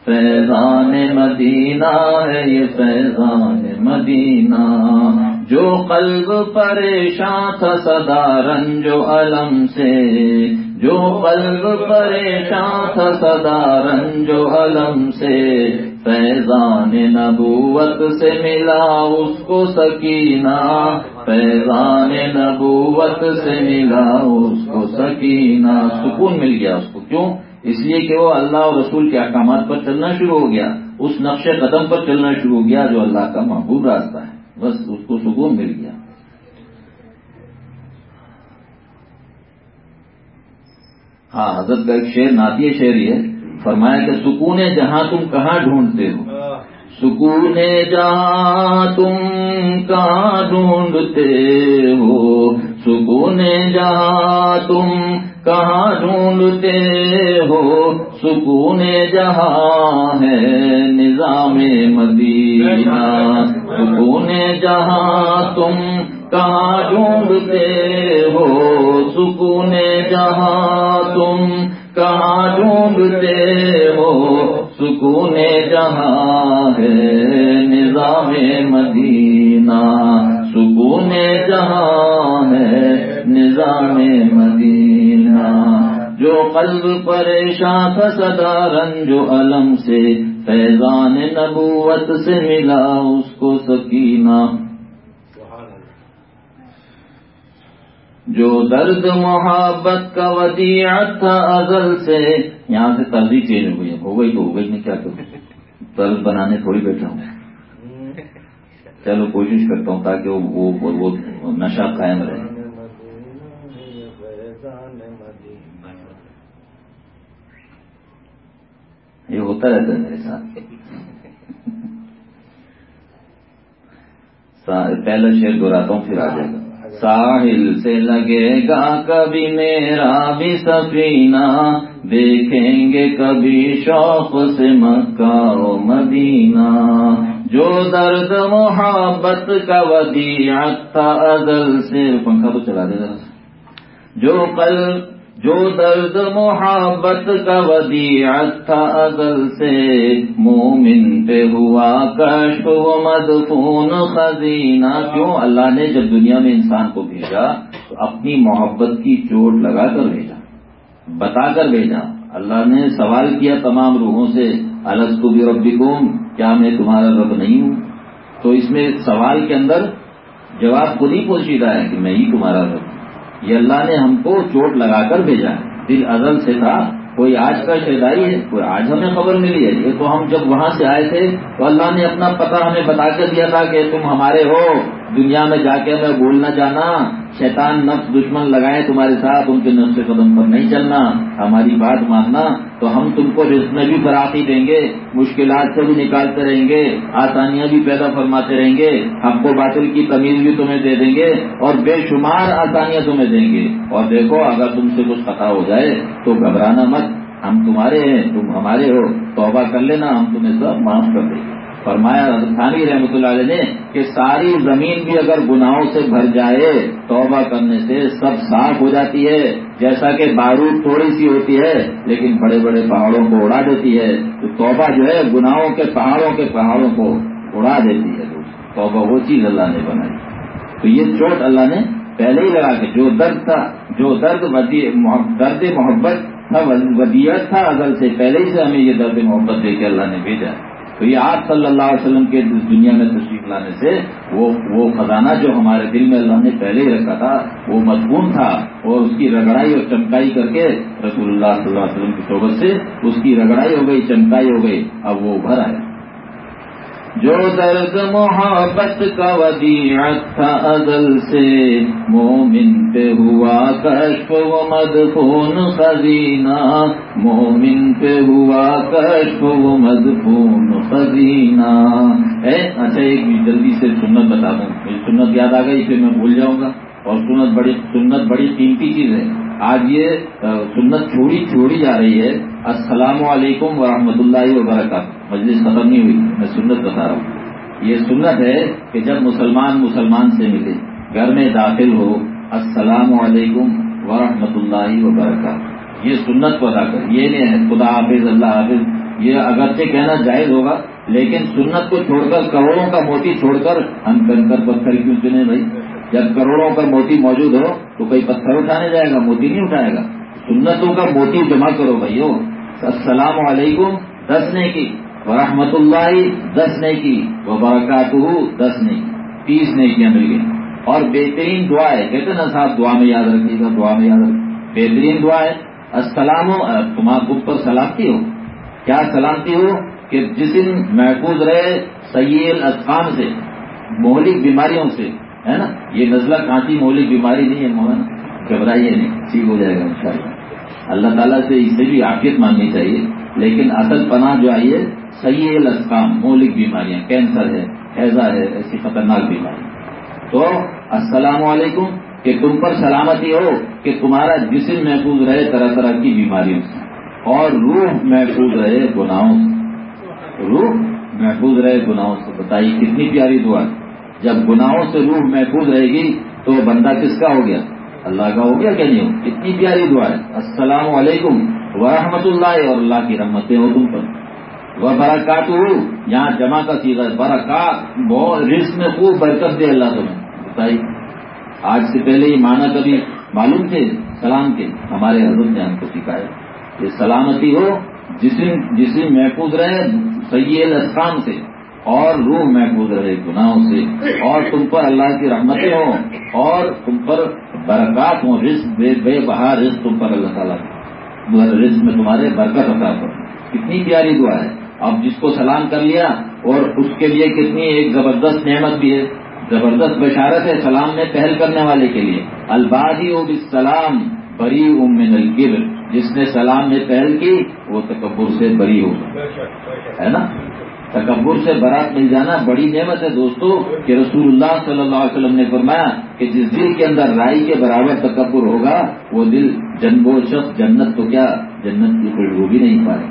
فیضان مدینہ ہے یہ فیضان مدینہ، جو قلب پریشان تھا صدا رنج و الم سے، جو قلب پریشان تھا صدا رنج و الم سے، فیضان نبوت سے ملا اس کو سکینہ، فیضان نبوت سے ملا اس کو سکینہ، سکون مل گیا اس کو. کیوں؟ اس لیے کہ وہ اللہ اور رسول کے احکامات پر چلنا شروع ہو گیا، اس نقش قدم پر چلنا شروع ہو گیا جو اللہ کا محبوب راستہ ہے، بس اس کو سکون مل گیا. ہاں، حضرت کا ایک شعر نعتیہ شعری ہے، فرمایا کہ سکون جہاں تم کہاں ڈھونڈتے ہو، سکون جہاں تم کہاں ڈھونڈتے ہو، سکون جہاں تم کہاں ڈھونڈتے ہو، سکون جہاں ہے نظام مدینہ، سکون جہاں تم کہاں ڈھونڈتے ہو، سکون جہاں تم کہاں ڈھونڈتے ہو، سکون جہاں ہے نظام مدینہ، سکون جہاں ہے نظام مدینہ، جو قلب پریشان تھا صدا رنج و الم سے، فیضان نبوت سے ملا اس کو سکینہ، جو درد محبت کا ودیعت تھا ازل سے. یہاں سے ترجیح چینج ہو گئی، ہو گئی تو ہو گئی، میں کیا کروں، طرز بنانے تھوڑی بیٹھا ہوں. چلو کوشش کرتا ہوں تاکہ وہ وہ, وہ نشہ قائم رہے. یہ ہوتا رہتا ہے میرے ساتھ. پہلا شعر دہراتا ہوں پھر آ جائے گا. ساحل سے لگے گا کبھی میرا بھی سفینہ، دیکھیں گے کبھی شوق سے مکہ و مدینہ، جو درد محبت کا ودیعت تھا ازل سے. پنکھا تو چلا دے گا. جو قلب جو درد محبت کا ودیعت تھا ازل سے، مومن پہ ہوا کشف و مدفون خزینہ. کیوں؟ اللہ نے جب دنیا میں انسان کو بھیجا تو اپنی محبت کی چوٹ لگا کر بھیجا، بتا کر بھیجا. اللہ نے سوال کیا تمام روحوں سے، الستو بربکم، کیا میں تمہارا رب نہیں ہوں؟ تو اس میں سوال کے اندر جواب خود ہی پوشیدہ ہے کہ میں ہی تمہارا رب ہوں. یہ اللہ نے ہم کو چوٹ لگا کر بھیجا ہے. دل ازل سے تھا، کوئی آج کا شیدائی ہے، کوئی آج ہمیں خبر ملی ہے. یہ تو ہم جب وہاں سے آئے تھے تو اللہ نے اپنا پتہ ہمیں بتا کے دیا تھا کہ تم ہمارے ہو. دنیا میں جا کے ہمیں بھول نہ جانا، شیطان نفس دشمن لگائے تمہارے ساتھ، ان کے نفس قدم پر نہیں چلنا، ہماری بات ماننا تو ہم تم کو رزق میں بھی فراخی دیں گے، مشکلات سے بھی نکالتے رہیں گے، آسانیاں بھی پیدا فرماتے رہیں گے، حق و باطل کی تمیز بھی تمہیں دے دیں گے اور بے شمار آسانیاں تمہیں دیں گے. اور دیکھو اگر تم سے کچھ خطا ہو جائے تو گھبرانا مت، ہم تمہارے ہیں، تم ہمارے ہو، توبہ کر لینا، ہم تمہیں سب معاف کر دیں گے. فرمایا تھانوی رحمۃ اللہ علیہ نے کہ ساری زمین بھی اگر گناہوں سے بھر جائے توبہ کرنے سے سب صاف ہو جاتی ہے، جیسا کہ بارود تھوڑی سی ہوتی ہے لیکن بڑے بڑے پہاڑوں کو اڑا دیتی ہے. تو توبہ جو ہے گناہوں کے پہاڑوں کے پہاڑوں کو اڑا دیتی ہے. توبہ وہ چیز اللہ نے بنائی. تو یہ چوٹ اللہ نے پہلے ہی لگا کے، جو درد تھا، جو درد درد محبت تھا، ودیعت تھا ازل سے، پہلے ہی سے ہمیں یہ درد محبت دے کے اللہ نے بھیجا. تو یہ آپ صلی اللہ علیہ وسلم کے دنیا میں تشریف لانے سے وہ وہ خزانہ جو ہمارے دل میں اللہ نے پہلے ہی رکھا تھا وہ مضمون تھا، اور اس کی رگڑائی اور چمکائی کر کے رسول اللہ صلی اللہ علیہ وسلم کی صحبت سے اس کی رگڑائی ہو گئی، چمکائی ہو گئی، اب وہ ابھر آیا. جو درد محبت کا ودیعت تھا ازل سے، مومن پہ ہوا کشف و مدفون خزینہ، مومن پہ ہوا کشف و مدفون خزینہ. اچھا ایک جلدی سے سنت بتا دوں، مجھے سنت یاد آ گئی پھر میں بھول جاؤں گا، اور سنت بڑی سنت بڑی قیمتی چیز ہے. آج یہ سنت چھوڑی چھوڑی جا رہی ہے. السلام علیکم ورحمۃ اللہ وبرکاتہ. مجلس ختم نہیں ہوئی، میں سنت بتا رہا ہوں. یہ سنت ہے کہ جب مسلمان مسلمان سے ملے، گھر میں داخل ہو، السلام علیکم ورحمۃ اللہ وبرکاتہ، یہ سنت کو ادا کر. یہ نہیں ہے خدا حافظ اللہ حافظ یہ اگرچہ کہنا جائز ہوگا، لیکن سنت کو چھوڑ کر کروڑوں کا موتی چھوڑ کر ہم کنکر پتھر کیوں چنے بھائی؟ جب کروڑوں کا موتی موجود ہو تو کوئی پتھر اٹھانے جائے گا، موتی نہیں اٹھائے گا. سنتوں کا موتی جمع کرو بھائیو. السلام علیکم دس نے کی، ورحمۃ اللہ دس نے کی، وبرکاتہ دس نے کی، تیس نے کیا مل گئی. اور بہترین دعا ہے، کہتے نا صاحب دعا میں یاد رکھیے گا، دعا میں یاد رکھیے. بہترین دعا ہے السلام. تمہارے تم پر سلامتی ہو. کیا سلامتی ہو؟ کہ جسم محفوظ رہے سیئ الاسقام سے، مہلک بیماریوں سے، ہے نا. یہ نزلہ کھانسی مہلک بیماری نہیں ہے مولانا، گھبرائیے نہیں، ٹھیک ہو جائے گا انشاءاللہ. اللہ تعالیٰ سے اس سے بھی عافیت مانگنی چاہیے، لیکن اصل پناہ جو آئی ہے سیئ الاسقام، مہلک بیماریاں، کینسر ہے، ہیضہ ہے، ایسی خطرناک بیماری. تو السلام علیکم کہ تم پر سلامتی ہو، کہ تمہارا جسم محفوظ رہے طرح طرح کی بیماریوں سے، اور روح محفوظ رہے گناہوں سے. روح محفوظ رہے گناہوں سے. بتائیے کتنی پیاری دعا. جب گناہوں سے روح محفوظ رہے گی تو بندہ کس کا ہو گیا؟ اللہ کا ہو گیا. کیا نہیں ہو؟ اتنی پیاری دعا ہے. السلام علیکم ورحمۃ اللہ، اور اللہ کی رحمتیں ہو تم پر. وبرکاتہ یہاں جمع کا صیغہ ہے، برکات، بہت رزق میں خوب برکت دے اللہ تمہیں. بتائیے آج سے پہلے یہ معنی کبھی معلوم تھے سلام کے؟ ہمارے حضرت نے ہم کو سکھایا. یہ سلامتی ہو، جسم جسم محفوظ رہے سیئ الاسقام سے، اور روح محفوظ رہے گناہوں سے، اور تم پر اللہ کی رحمتیں ہوں، اور تم پر برکات ہوں، رزق بے بے بہا رزق تم پر اللہ تعالیٰ رزق میں تمہارے برکت عطا کرو. کتنی پیاری دعا ہے. اب جس کو سلام کر لیا، اور اس کے لیے کتنی ایک زبردست نعمت بھی ہے، زبردست بشارت ہے سلام میں پہل کرنے والے کے لیے. البادی بالسلام بری من الکبر، جس نے سلام میں پہل کی وہ تکبر سے بری ہوگا، ہے نا. تکبر سے برات مل جانا بڑی نعمت ہے دوستو. کہ رسول اللہ صلی اللہ علیہ وسلم نے فرمایا کہ جس دل کے اندر رائی کے برابر تکبر ہوگا وہ دل جنب و شخص جنت تو کیا جنت کی خوشبو بھی نہیں پائے.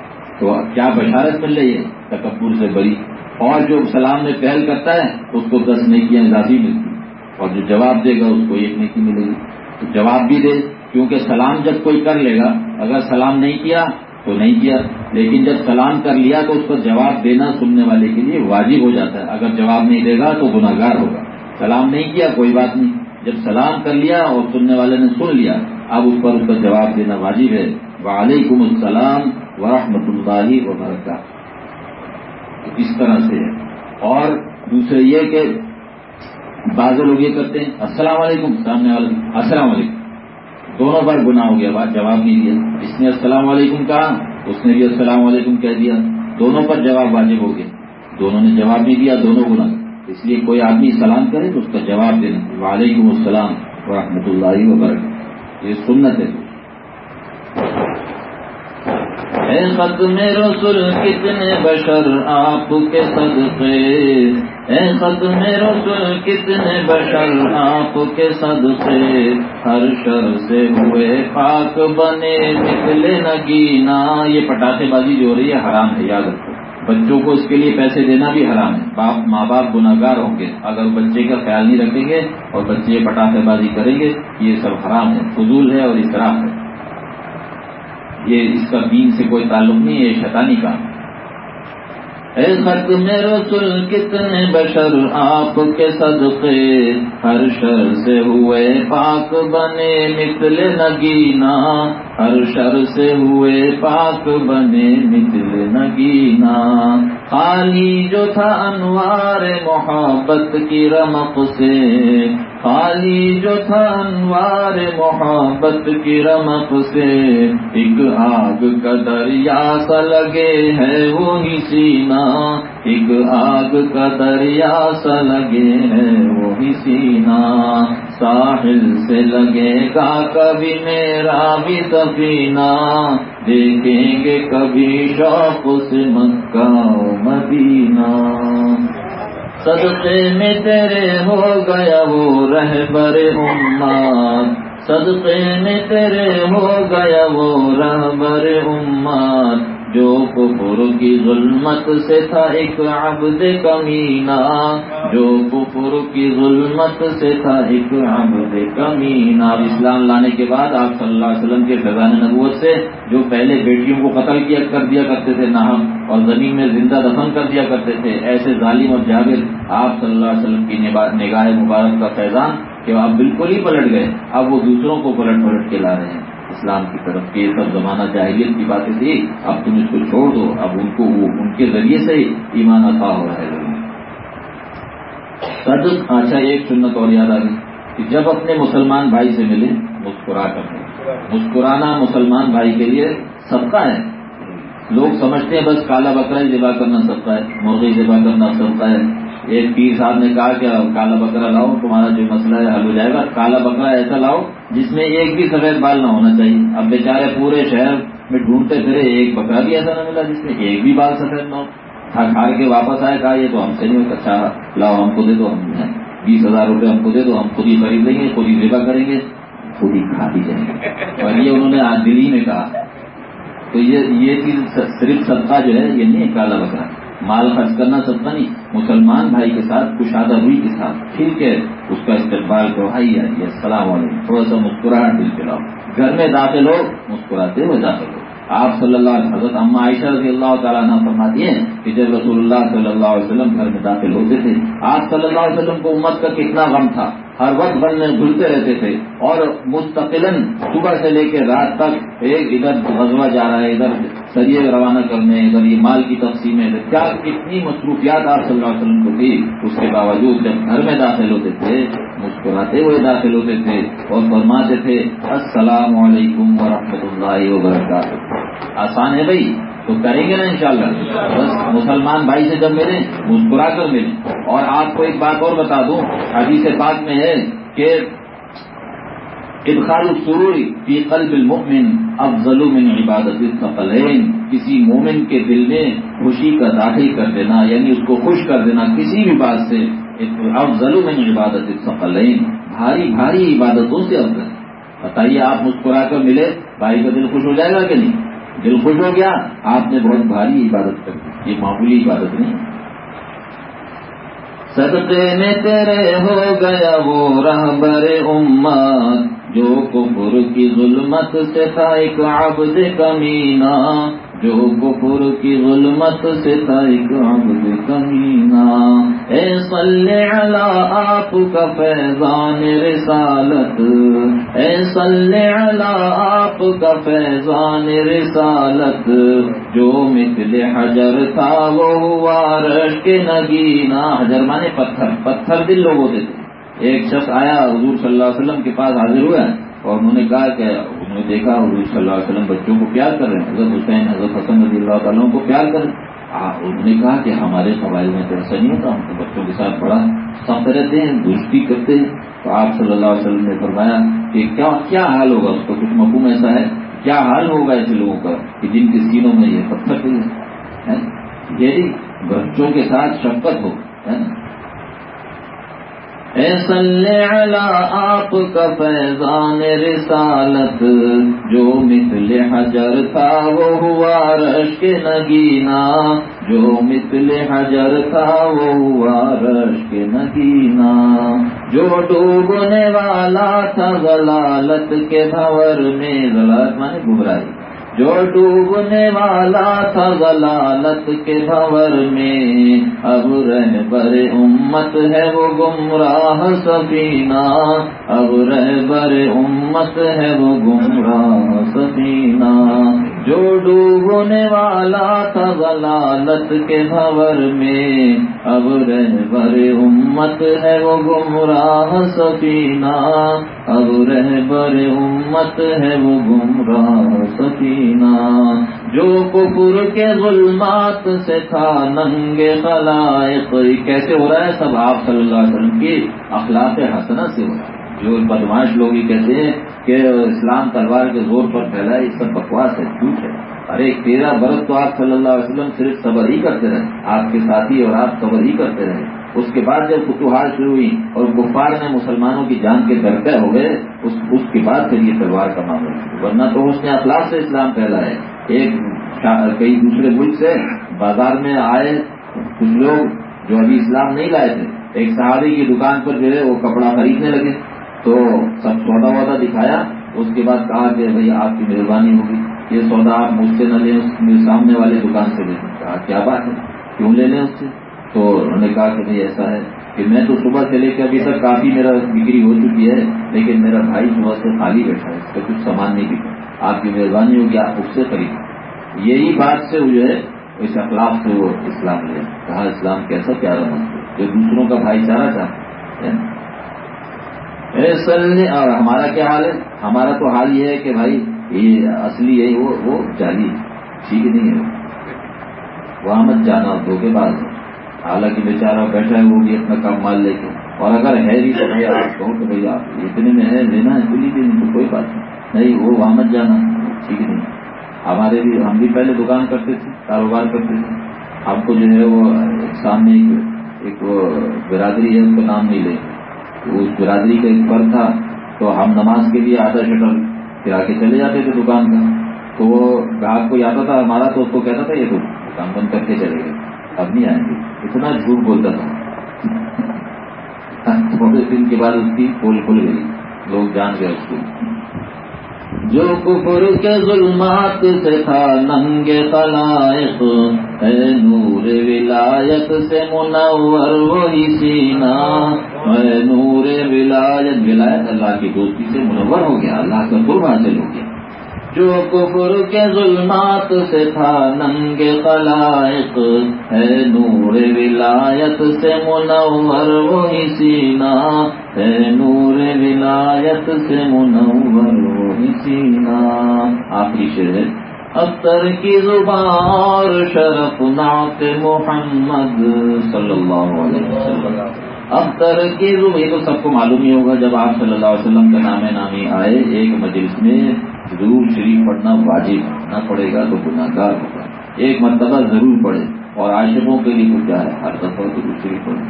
تو کیا بشارت مل رہی ہے تکبر سے بری. اور جو سلام میں پہل کرتا ہے اس کو دس نیکیاں اضافی ملتی، اور جو جواب دے گا اس کو ایک نیکی ملے گی. تو جواب بھی دے، کیونکہ سلام جب کوئی کر لے گا، اگر سلام نہیں کیا تو نہیں کیا، لیکن جب سلام کر لیا تو اس کا جواب دینا سننے والے کے لیے واجب ہو جاتا ہے. اگر جواب نہیں دے گا تو گناہگار ہوگا. سلام نہیں کیا کوئی بات نہیں، جب سلام کر لیا اور سننے والے نے سن لیا اب اس پر اس کا جواب دینا واجب ہے. وعلیکم السلام ورحمۃ اللہ وبرکاتہ. اس طرح سے ہے. اور دوسرے یہ کہ بعض لوگ یہ کرتے ہیں السلام علیکم، سامنے والے السلام علیکم، دونوں پر گناہ ہو گیا، بات جواب نہیں دیا. اس نے السلام علیکم کہا، اس نے بھی السلام علیکم کہہ دیا، دونوں پر جواب واجب ہو گیا. دونوں نے جواب نہیں دیا، دونوں گناہ. اس لیے کوئی آدمی سلام کرے تو اس کا جواب دینا وعلیکم السلام ورحمۃ اللہ وبرکاتہ. یہ سنت ہے. اے ختم رسول کتنے بشر آپ کے صدقے، اے ختم رسول کتنے بشر آپ کے صدقے، ہر شر سے ہوئے پاک بنے مثل نگینا. یہ پٹاخے بازی جو ہو رہی ہے حرام ہے، یاد رکھو. بچوں کو اس کے لیے پیسے دینا بھی حرام ہے. باپ ماں باپ گناہگار ہوں گے اگر بچے کا خیال نہیں رکھیں گے اور بچے پٹاخے بازی کریں گے. یہ سب حرام ہے، فضول ہے اور اسراف ہے. یہ اس کا دین سے کوئی تعلق نہیں ہے، یہ شیطانی کام. اے ختم رسول کتنے بشر آپ کے صدقے، ہر شر سے ہوئے پاک بنے مثل نگینا، ہر شر سے ہوئے پاک بنے مثل نگینا. خالی جو تھا انوار محبت کی رمق سے، خالی جو تھا انوار محبت کی رمق سے، ایک آگ کا دریا سا لگے ہے وہی سینہ، ایک آگ کا دریا سا لگے ہے وہی سینہ. ساحل سے لگے گا کبھی میرا بھی سفینہ، دیکھیں گے کبھی شوق سے مکہ و مدینہ. صدقے میں تیرے ہو گیا وہ رہبر امت، صدقے میں تیرے ہو گیا وہ رہبر امت، جو کفر کی ظلمت سے تھا ایک عبد کمینہ، جو کفر کی ظلمت سے تھا ایک عبد کمینہ۔ اب اسلام لانے کے بعد آپ صلی اللہ علیہ وسلم کے فیضان نبوت سے جو پہلے بیٹیوں کو قتل کیا کر دیا کرتے تھے ناحق اور زمین میں زندہ دفن کر دیا کرتے تھے، ایسے ظالم اور جابر آپ صلی اللہ علیہ وسلم کی نگاہ مبارک کا فیضان کہ آپ بالکل ہی پلٹ گئے، اب وہ دوسروں کو پلٹ پلٹ کے لا رہے ہیں اسلام کی طرف کہ یہ سب زمانہ جاہلیت کی باتیں تھی، اب تم اس کو چھوڑ دو، اب ان کو وہ ان کے ذریعے سے ہی ایمان عطا ہو رہا ہے۔ صدق اچھا ایک سنت اور یاد آ گئی کہ جب اپنے مسلمان بھائی سے ملے مسکرا کر، مسکرانا مسلمان بھائی کے لیے صدقہ ہے۔ لوگ سمجھتے ہیں بس کالا بکرا ہی ذبح کرنا صدقہ ہے، مرغی ذبح کرنا صدقہ ہے۔ ایک پیر صاحب نے کہا کہ کالا بکرا لاؤ تمہارا جو مسئلہ ہے حل ہو جائے گا، کالا بکرا ایسا لاؤ جس میں ایک بھی سفید بال نہ ہونا چاہیے۔ اب بیچارے پورے شہر میں ڈھونڈتے پھرے، ایک بکرا بھی ایسا نہ ملا جس میں ایک بھی بال سفید نہ ہو۔ ہار کے واپس آئے، کہا یہ تو ہم سے نہیں ہوتا، اچھا لاؤ ہم کو دے دو، ہم بیس ہزار روپے ہم کو دے دو، ہم خود ہی خرید لیں گے، خود ہی ذبح کریں گے، خود ہی کھا بھی جائیں گے۔ اور یہ انہوں نے آج دلی میں کہا۔ تو یہ یہ چیز صرف صدقہ جو ہے یہ نہیں ہے کالا بکرا، مال خرچ کرنا صدقہ نہیں، مسلمان بھائی کے ساتھ کشادہ روئی کے ساتھ ٹھیک ہے اس کا استقبال کرو، بھائی آئیے السلام علیکم، تھوڑا سا مسکراہٹ دل پہ لاؤ، گھر میں داخل ہو مسکراتے ہوئے داخل ہو۔ آپ صلی اللہ علیہ حضرت اما عائشہ رضی اللہ تعالیٰ عنہ فرماتی ہیں کہ جب رسول اللہ صلی اللہ علیہ وسلم گھر میں داخل ہوتے تھے، آپ صلی اللہ علیہ وسلم کو امت کا کتنا غم تھا، ہر وقت غم میں گھلتے رہتے تھے اور مستقلاً صبح سے لے کے رات تک ایک ادھر غزوہ جا رہا ہے، ادھر سریے روانہ کرنے، ادھر یہ مال کی تقسیمیں، کیا کتنی مصروفیات آپ صلی اللہ علیہ وسلم کو تھی، اس کے باوجود جب گھر میں داخل ہوتے تھے مسکراتے ہوئے داخل ہوتے تھے اور فرماتے تھے السلام علیکم ورحمۃ اللہ وبرکاتہ۔ آسان ہے بھائی تو کریں گے نا انشاءاللہ، بس مسلمان بھائی سے جب ملیں مسکرا کر ملیں۔ اور آپ کو ایک بات اور بتا دوں، حدیث پاک میں ہے کہ ادخال السرور فی قلب المؤمن افضل من عبادت الثقلین، کسی مومن کے دل میں خوشی کا داخل کر دینا یعنی اس کو خوش کر دینا کسی بھی بات سے، افضل من عبادت الثقلین، بھاری بھاری عبادتوں سے افضل۔ بتائیے آپ مسکرا کر ملے، بھائی کا دل خوش ہو جائے گا کہ نہیں؟ دل خوش ہو گیا، آپ نے بہت بھاری عبادت کر دی، یہ معمولی عبادت نہیں۔ صدقے میں تیرے ہو گیا وہ رہبر امت، جو کفر کی ظلمت سے تھا ایک عبد کمینہ، جو کفر کی ظلمت سے تھا ایک عبد کمینہ۔ اے صلی علی آپ کا فیضان رسالت، اے صلی علی آپ کا فیضان رسالت، جو مثل حجر تھا وہ ہوا عرش کے نگینہ۔ حجر مانے پتھر، پتھر دل لوگ ہوتے تھے۔ ایک شخص آیا حضور صلی اللہ علیہ وسلم کے پاس حاضر ہوا اور انہوں نے کہا کہ انہوں نے دیکھا حضور صلی اللہ علیہ وسلم بچوں کو پیار کر رہے ہیں، حضرت حسین حضرت حسن رضی اللہ تعالیٰ کو پیار کر رہے ہیں۔ انہوں نے کہا کہ ہمارے قبائل میں تو ایسا نہیں ہوتا، ہم تو بچوں کے ساتھ بڑا سخت رہتے ہیں، دوستی کرتے ہیں۔ تو آپ صلی اللہ علیہ وسلم نے فرمایا کہ کیا کیا حال ہوگا، اس کا کچھ مفہوم ایسا ہے، کیا حال ہوگا ایسے لوگوں کا کہ جن کے سینوں میں یہ پتھر ہے، یہ بچوں کے ساتھ شفقت ہو، ہے نا۔ اے صلی علی آپ کا فیضان رسالت، جو مثل حجر تھا وہ ہوا عرش کے نگینہ، جو مثل حجر تھا وہ ہوا عرش کے نگینہ، جو ڈوبنے والا تھا ضلالت کے بھور میں، ضلالت مانے گمراہی، جو ڈوبنے والا تھا ضلالت کے بھور میں، اب رہبر امت ہے وہ گمراہ سفینہ، اب رہبر امت ہے وہ گمراہ سفینہ، جو ڈوبنے والا تھا ضلالت کے بھور میں، اب رہبر امت ہے وہ گمراہ سفینہ، اب رہبر امت ہے وہ گمراہ سفینہ، جو کفر کے ظلمات سے تھا ننگے خلائق۔ کیسے ہو رہا ہے سب آپ صلی اللہ علیہ وسلم کی اخلاق حسنہ سے ہو رہا ہے۔ جو بدماش لوگ یہ کہتے ہیں کہ اسلام تلوار کے زور پر پھیلا ہے، یہ سب بکواس ہے، جھوٹ ہے۔ ارے تیرہ برس تو آپ صلی اللہ علیہ وسلم صرف صبر ہی کرتے رہے، آپ کے ساتھی اور آپ صبر ہی کرتے رہے۔ اس کے بعد جب فتوحات شروع ہوئی اور کفار نے مسلمانوں کی جان کے درپے ہو گئے، اس اس کے بعد پھر یہ تلوار کا معاملہ شروع، ورنہ تو اس نے اخلاق سے اسلام پھیلا ہے۔ ایک کئی دوسرے ملک سے بازار میں آئے کچھ لوگ جو ابھی اسلام نہیں لائے تھے، ایک صحابی کی دکان پر جو ہے وہ کپڑا خریدنے لگے، تو سب سودا وودا دکھایا، اس کے بعد کہا کہ بھائی آپ کی مہربانی ہوگی، یہ سودا آپ مجھ سے نہ لیں، اس سامنے والے دکان سے لیں۔ کہا کیا بات ہے، کیوں لے لیں اس سے؟ تو انہوں نے کہا کہ بھائی ایسا ہے کہ میں تو صبح سے لے کے ابھی تک کافی میرا بکری ہو چکی ہے، لیکن میرا بھائی صبح سے خالی بیٹھا ہے، اس کا کچھ سامان نہیں بکا، آپ کی مہربانی ہوگی آپ اس سے خرید۔ یہی بات سے جو ہے اس اخلاق سے وہ اسلام لیا۔ کہا اسلام کیسا پیارا مذہب جو دوسروں کا بھائی چارہ چاہتا ہے۔ اور ہمارا کیا حال ہے؟ ہمارا تو حال یہ ہے کہ بھائی یہ اصلی ہے، وہ وہ جعلی ٹھیک نہیں ہے، وہاں مت جانا، دھوکے باز ہے۔ حالانکہ بیچارہ بیٹھا ہے وہ بھی اپنا کام مال لے کے، اور اگر ہے بھی تو بھائی آپ کہو کہ بھائی آپ اتنے میں ہے لینا ہے تو لیجیے، نہیں تو کوئی بات نہیں، نہیں وہ وہاں مت جانا ٹھیک نہیں۔ ہمارے بھی ہم بھی پہلے دکان کرتے تھے، کاروبار کرتے تھے، ہم کو جو ہے وہ سامنے ایک وہ برادری ہے، اس کا نام نہیں لے، اس برادری کا ایک پر تھا، تو ہم نماز کے لیے آدھا شٹر گرا کے چلے جاتے تھے دکان کا، تو وہ گاہک کوئی آتا تھا ہمارا تو اس کو کہتا تھا یہ تو دکان بند کر کے چلے گئے، اب نہیں آئیں گے، اتنا جھوٹ بولتا تھا۔ تھوڑے دن کے بعد اس کی پول کھل گئی، لوگ جان گئے اس کو۔ جو کفر کے ظلمات سے تھا ننگ خلائق، اے نور ولایت سے منور وہی سینہ، اے نور ولایت، ولایت اللہ کی دوستی سے منور ہو گیا، اللہ کا قرب حاصل ہو گیا۔ جو کفر کے ظلمات سے تھا ننگ خلائق، ہے نور ولایت سے منور وہی سینہ، ہے نور ولایت سے منور وہی سینہ۔ آخری شعر ہے، اختر کی زبان شرف نعت محمد صلی اللہ علیہ وسلم۔ اختر کی زبان، یہ تو سب کو معلوم ہی ہوگا، جب آپ صلی اللہ علیہ وسلم کا نام نامی آئے ایک مجلس میں ضرور شریف پڑھنا واجب، نہ پڑھے گا تو گناہگار ہوگا، ایک مرتبہ ضرور پڑھے، اور عاشقوں کے لیے کچھ ہے ہر دفعہ ضرور شریف پڑھے۔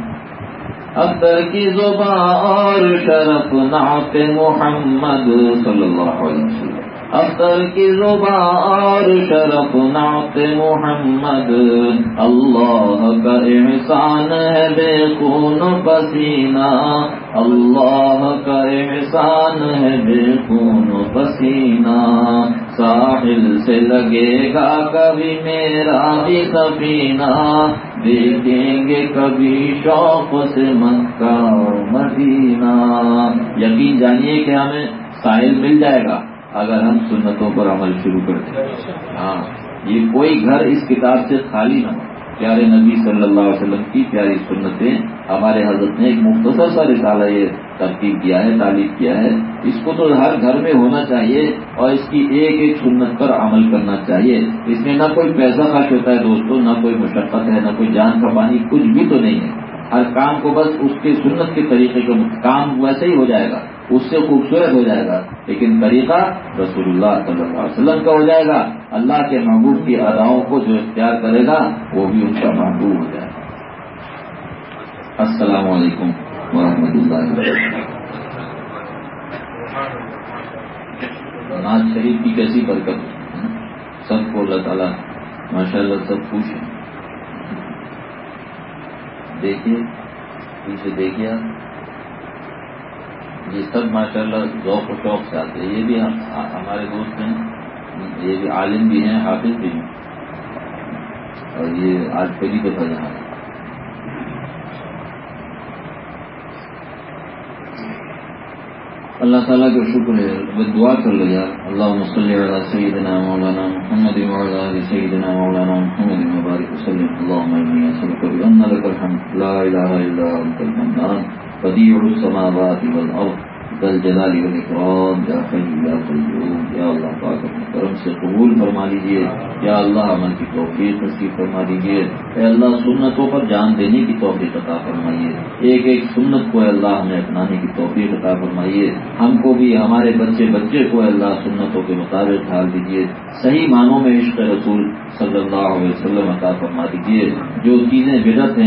اختر کی زبان اور شرف نعت محمد صلی اللہ علیہ وسلم، اختر کی زبان اور شرف نعت محمد، اللہ کا احسان ہے بے خون پسینہ، اللہ کا احسان ہے بے خون پسینہ، ساحل سے لگے گا کبھی میرا بھی سفینہ، دیکھیں گے کبھی شوق سے مکہ اور مدینہ۔ یقین جانیے کہ ہمیں ساحل مل جائے گا اگر ہم سنتوں پر عمل شروع کر دیں۔ ہاں، یہ کوئی گھر اس کتاب سے خالی نہ ہو۔ پیارے نبی صلی اللہ علیہ وسلم کی پیاری سنتیں، ہمارے حضرت نے ایک مختصر سا رسالہ یہ ترتیب کیا ہے، تعلیف کیا ہے، اس کو تو ہر گھر میں ہونا چاہیے، اور اس کی ایک ایک سنت پر عمل کرنا چاہیے۔ اس میں نہ کوئی پیسہ خرچ ہوتا ہے دوستوں، نہ کوئی مشقت ہے، نہ کوئی جان کا پانی، کچھ بھی تو نہیں ہے۔ ہر کام کو بس اس کے سنت کے طریقے کا کام ویسے ہی ہو جائے گا، اس سے خوبصورت ہو جائے گا، لیکن طریقہ رسول اللہ صلی اللہ علیہ وسلم کا ہو جائے گا۔ اللہ کے محبوب کی اداؤں کو جو اختیار کرے گا وہ بھی ان کا محبوب ہو جائے گا۔ السلام علیکم ورحمۃ اللہ وبرکاتہ۔ نواز شریف کی کیسی برکت ہے، سب کو اللہ تعالیٰ ماشاء اللہ سب خوش ہیں۔ دیکھیے پیچھے دیکھیے، یہ سب ماشاءاللہ ذوق و شوق سے آتے ہیں، یہ بھی ہمارے دوست ہیں، یہ بھی عالم بھی ہیں، حافظ بھی ہیں، اور یہ آج پہلی دفعہ یہاں ہے۔ اللہ تعالیٰ کا شکر ہے، میں دعا کر لوں یار، اللہم صلی علی سیدنا مولانا محمد وعلی آل سیدنا مولانا محمد وبارک وسلم۔ اللہم انی اسألک بأن لک الحمد لا الہ الا انت المنان بدیع السماوات والارض ذا الجلال والاکرام یا حی یا قیوم۔ یا اللہ پاک اپنے کرم سے قبول فرما لیجیے، یا اللہ عمل کی توفیق نصیب فرما دیجیے، اے اللہ سنتوں پر جان دینے کی توفیق عطا فرمائیے، ایک ایک سنت کو اے اللہ ہمیں اپنانے کی توفیق عطا فرمائیے، ہم کو بھی ہمارے بچے بچے کو اے اللہ سنتوں کے مطابق ڈھال دیجیے، صحیح معنوں میں عشق رسول صلی اللہ علیہ وسلم عطا فرما دیجیے۔ جو چیزیں بدعت ہیں،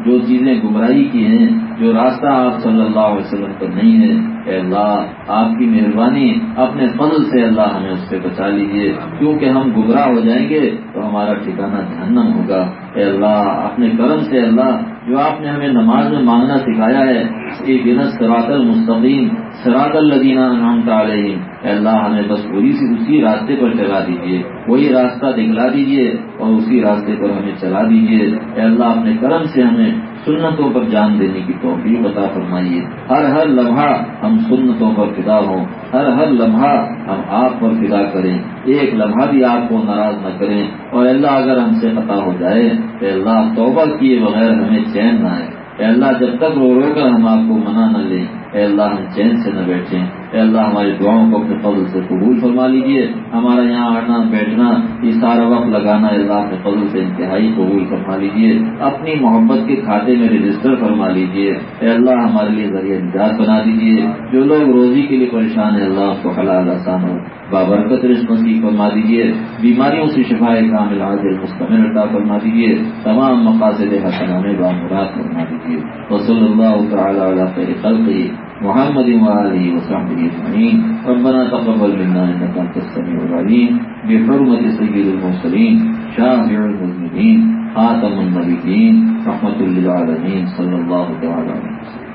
جو چیزیں گمراہی کی ہیں، جو راستہ آپ صلی اللہ علیہ وسلم پر نہیں ہے، اے اللہ آپ کی مہربانی اپنے فضل سے اللہ ہمیں اس سے بچا لیجیے، کیونکہ ہم گمراہ ہو جائیں گے تو ہمارا ٹھکانہ جہنم ہوگا۔ اے اللہ اپنے کرم سے اللہ جو آپ نے ہمیں نماز میں مانگنا سکھایا ہے، اہدنا الصراط المستقیم صراط الذین انعمت علیہم، اے اللہ ہمیں بس وہی سے اسی راستے پر چلا دیجیے، وہی راستہ دکھلا دیجیے اور اسی راستے پر ہمیں چلا دیجیے۔ اے اللہ اپنے کرم سے ہمیں سنتوں پر جان دینے کی توفیق عطا فرمائیے۔ ہر ہر لمحہ ہم سنتوں پر فدا ہوں، ہر ہر لمحہ ہم آپ پر فدا کریں، ایک لمحہ بھی آپ کو ناراض نہ کریں۔ اور اللہ اگر ہم سے خطا ہو جائے تو اللہ توبہ کیے بغیر ہمیں چین نہ آئے، اے اللہ جب تک رو رو کر ہم آپ کو منع نہ لیں، اے اللہ ہم چین سے نہ بیٹھیں۔ اے اللہ ہماری دعاؤں کو اپنے فضل سے قبول فرما لیجیے۔ ہمارا یہاں آنا بیٹھنا یہ سارا وقت لگانا اے اللہ اپنے فضل سے انتہائی قبول فرما لیجیے، اپنی محبت کے کھاتے میں رجسٹر فرما لیجیے۔ اے اللہ ہمارے لیے ذریعہ نجات بنا دیجیے، جو لوگ روزی کے لیے پریشان ہیں اللہ اس کو حلال آسان ہو بابرکت رزق نصیب فرما دیجیے، بیماریوں سے شفائے کامل عاجل مستمر عطا فرما دیجیے، تمام مقاصد حسنہ میں بامراد فرما دیجیے۔ وصلی اللہ تعالی علی خیر خلقہ محمد وآلہ وصحبہ اجمعین۔ ربنا تقبل منا انک انت السمیع العلیم بحرمت سید المرسلین شافع المذنبین خاتم النبیین رحمۃ للعالمین صلی اللہ تعالی علیہ وسلم۔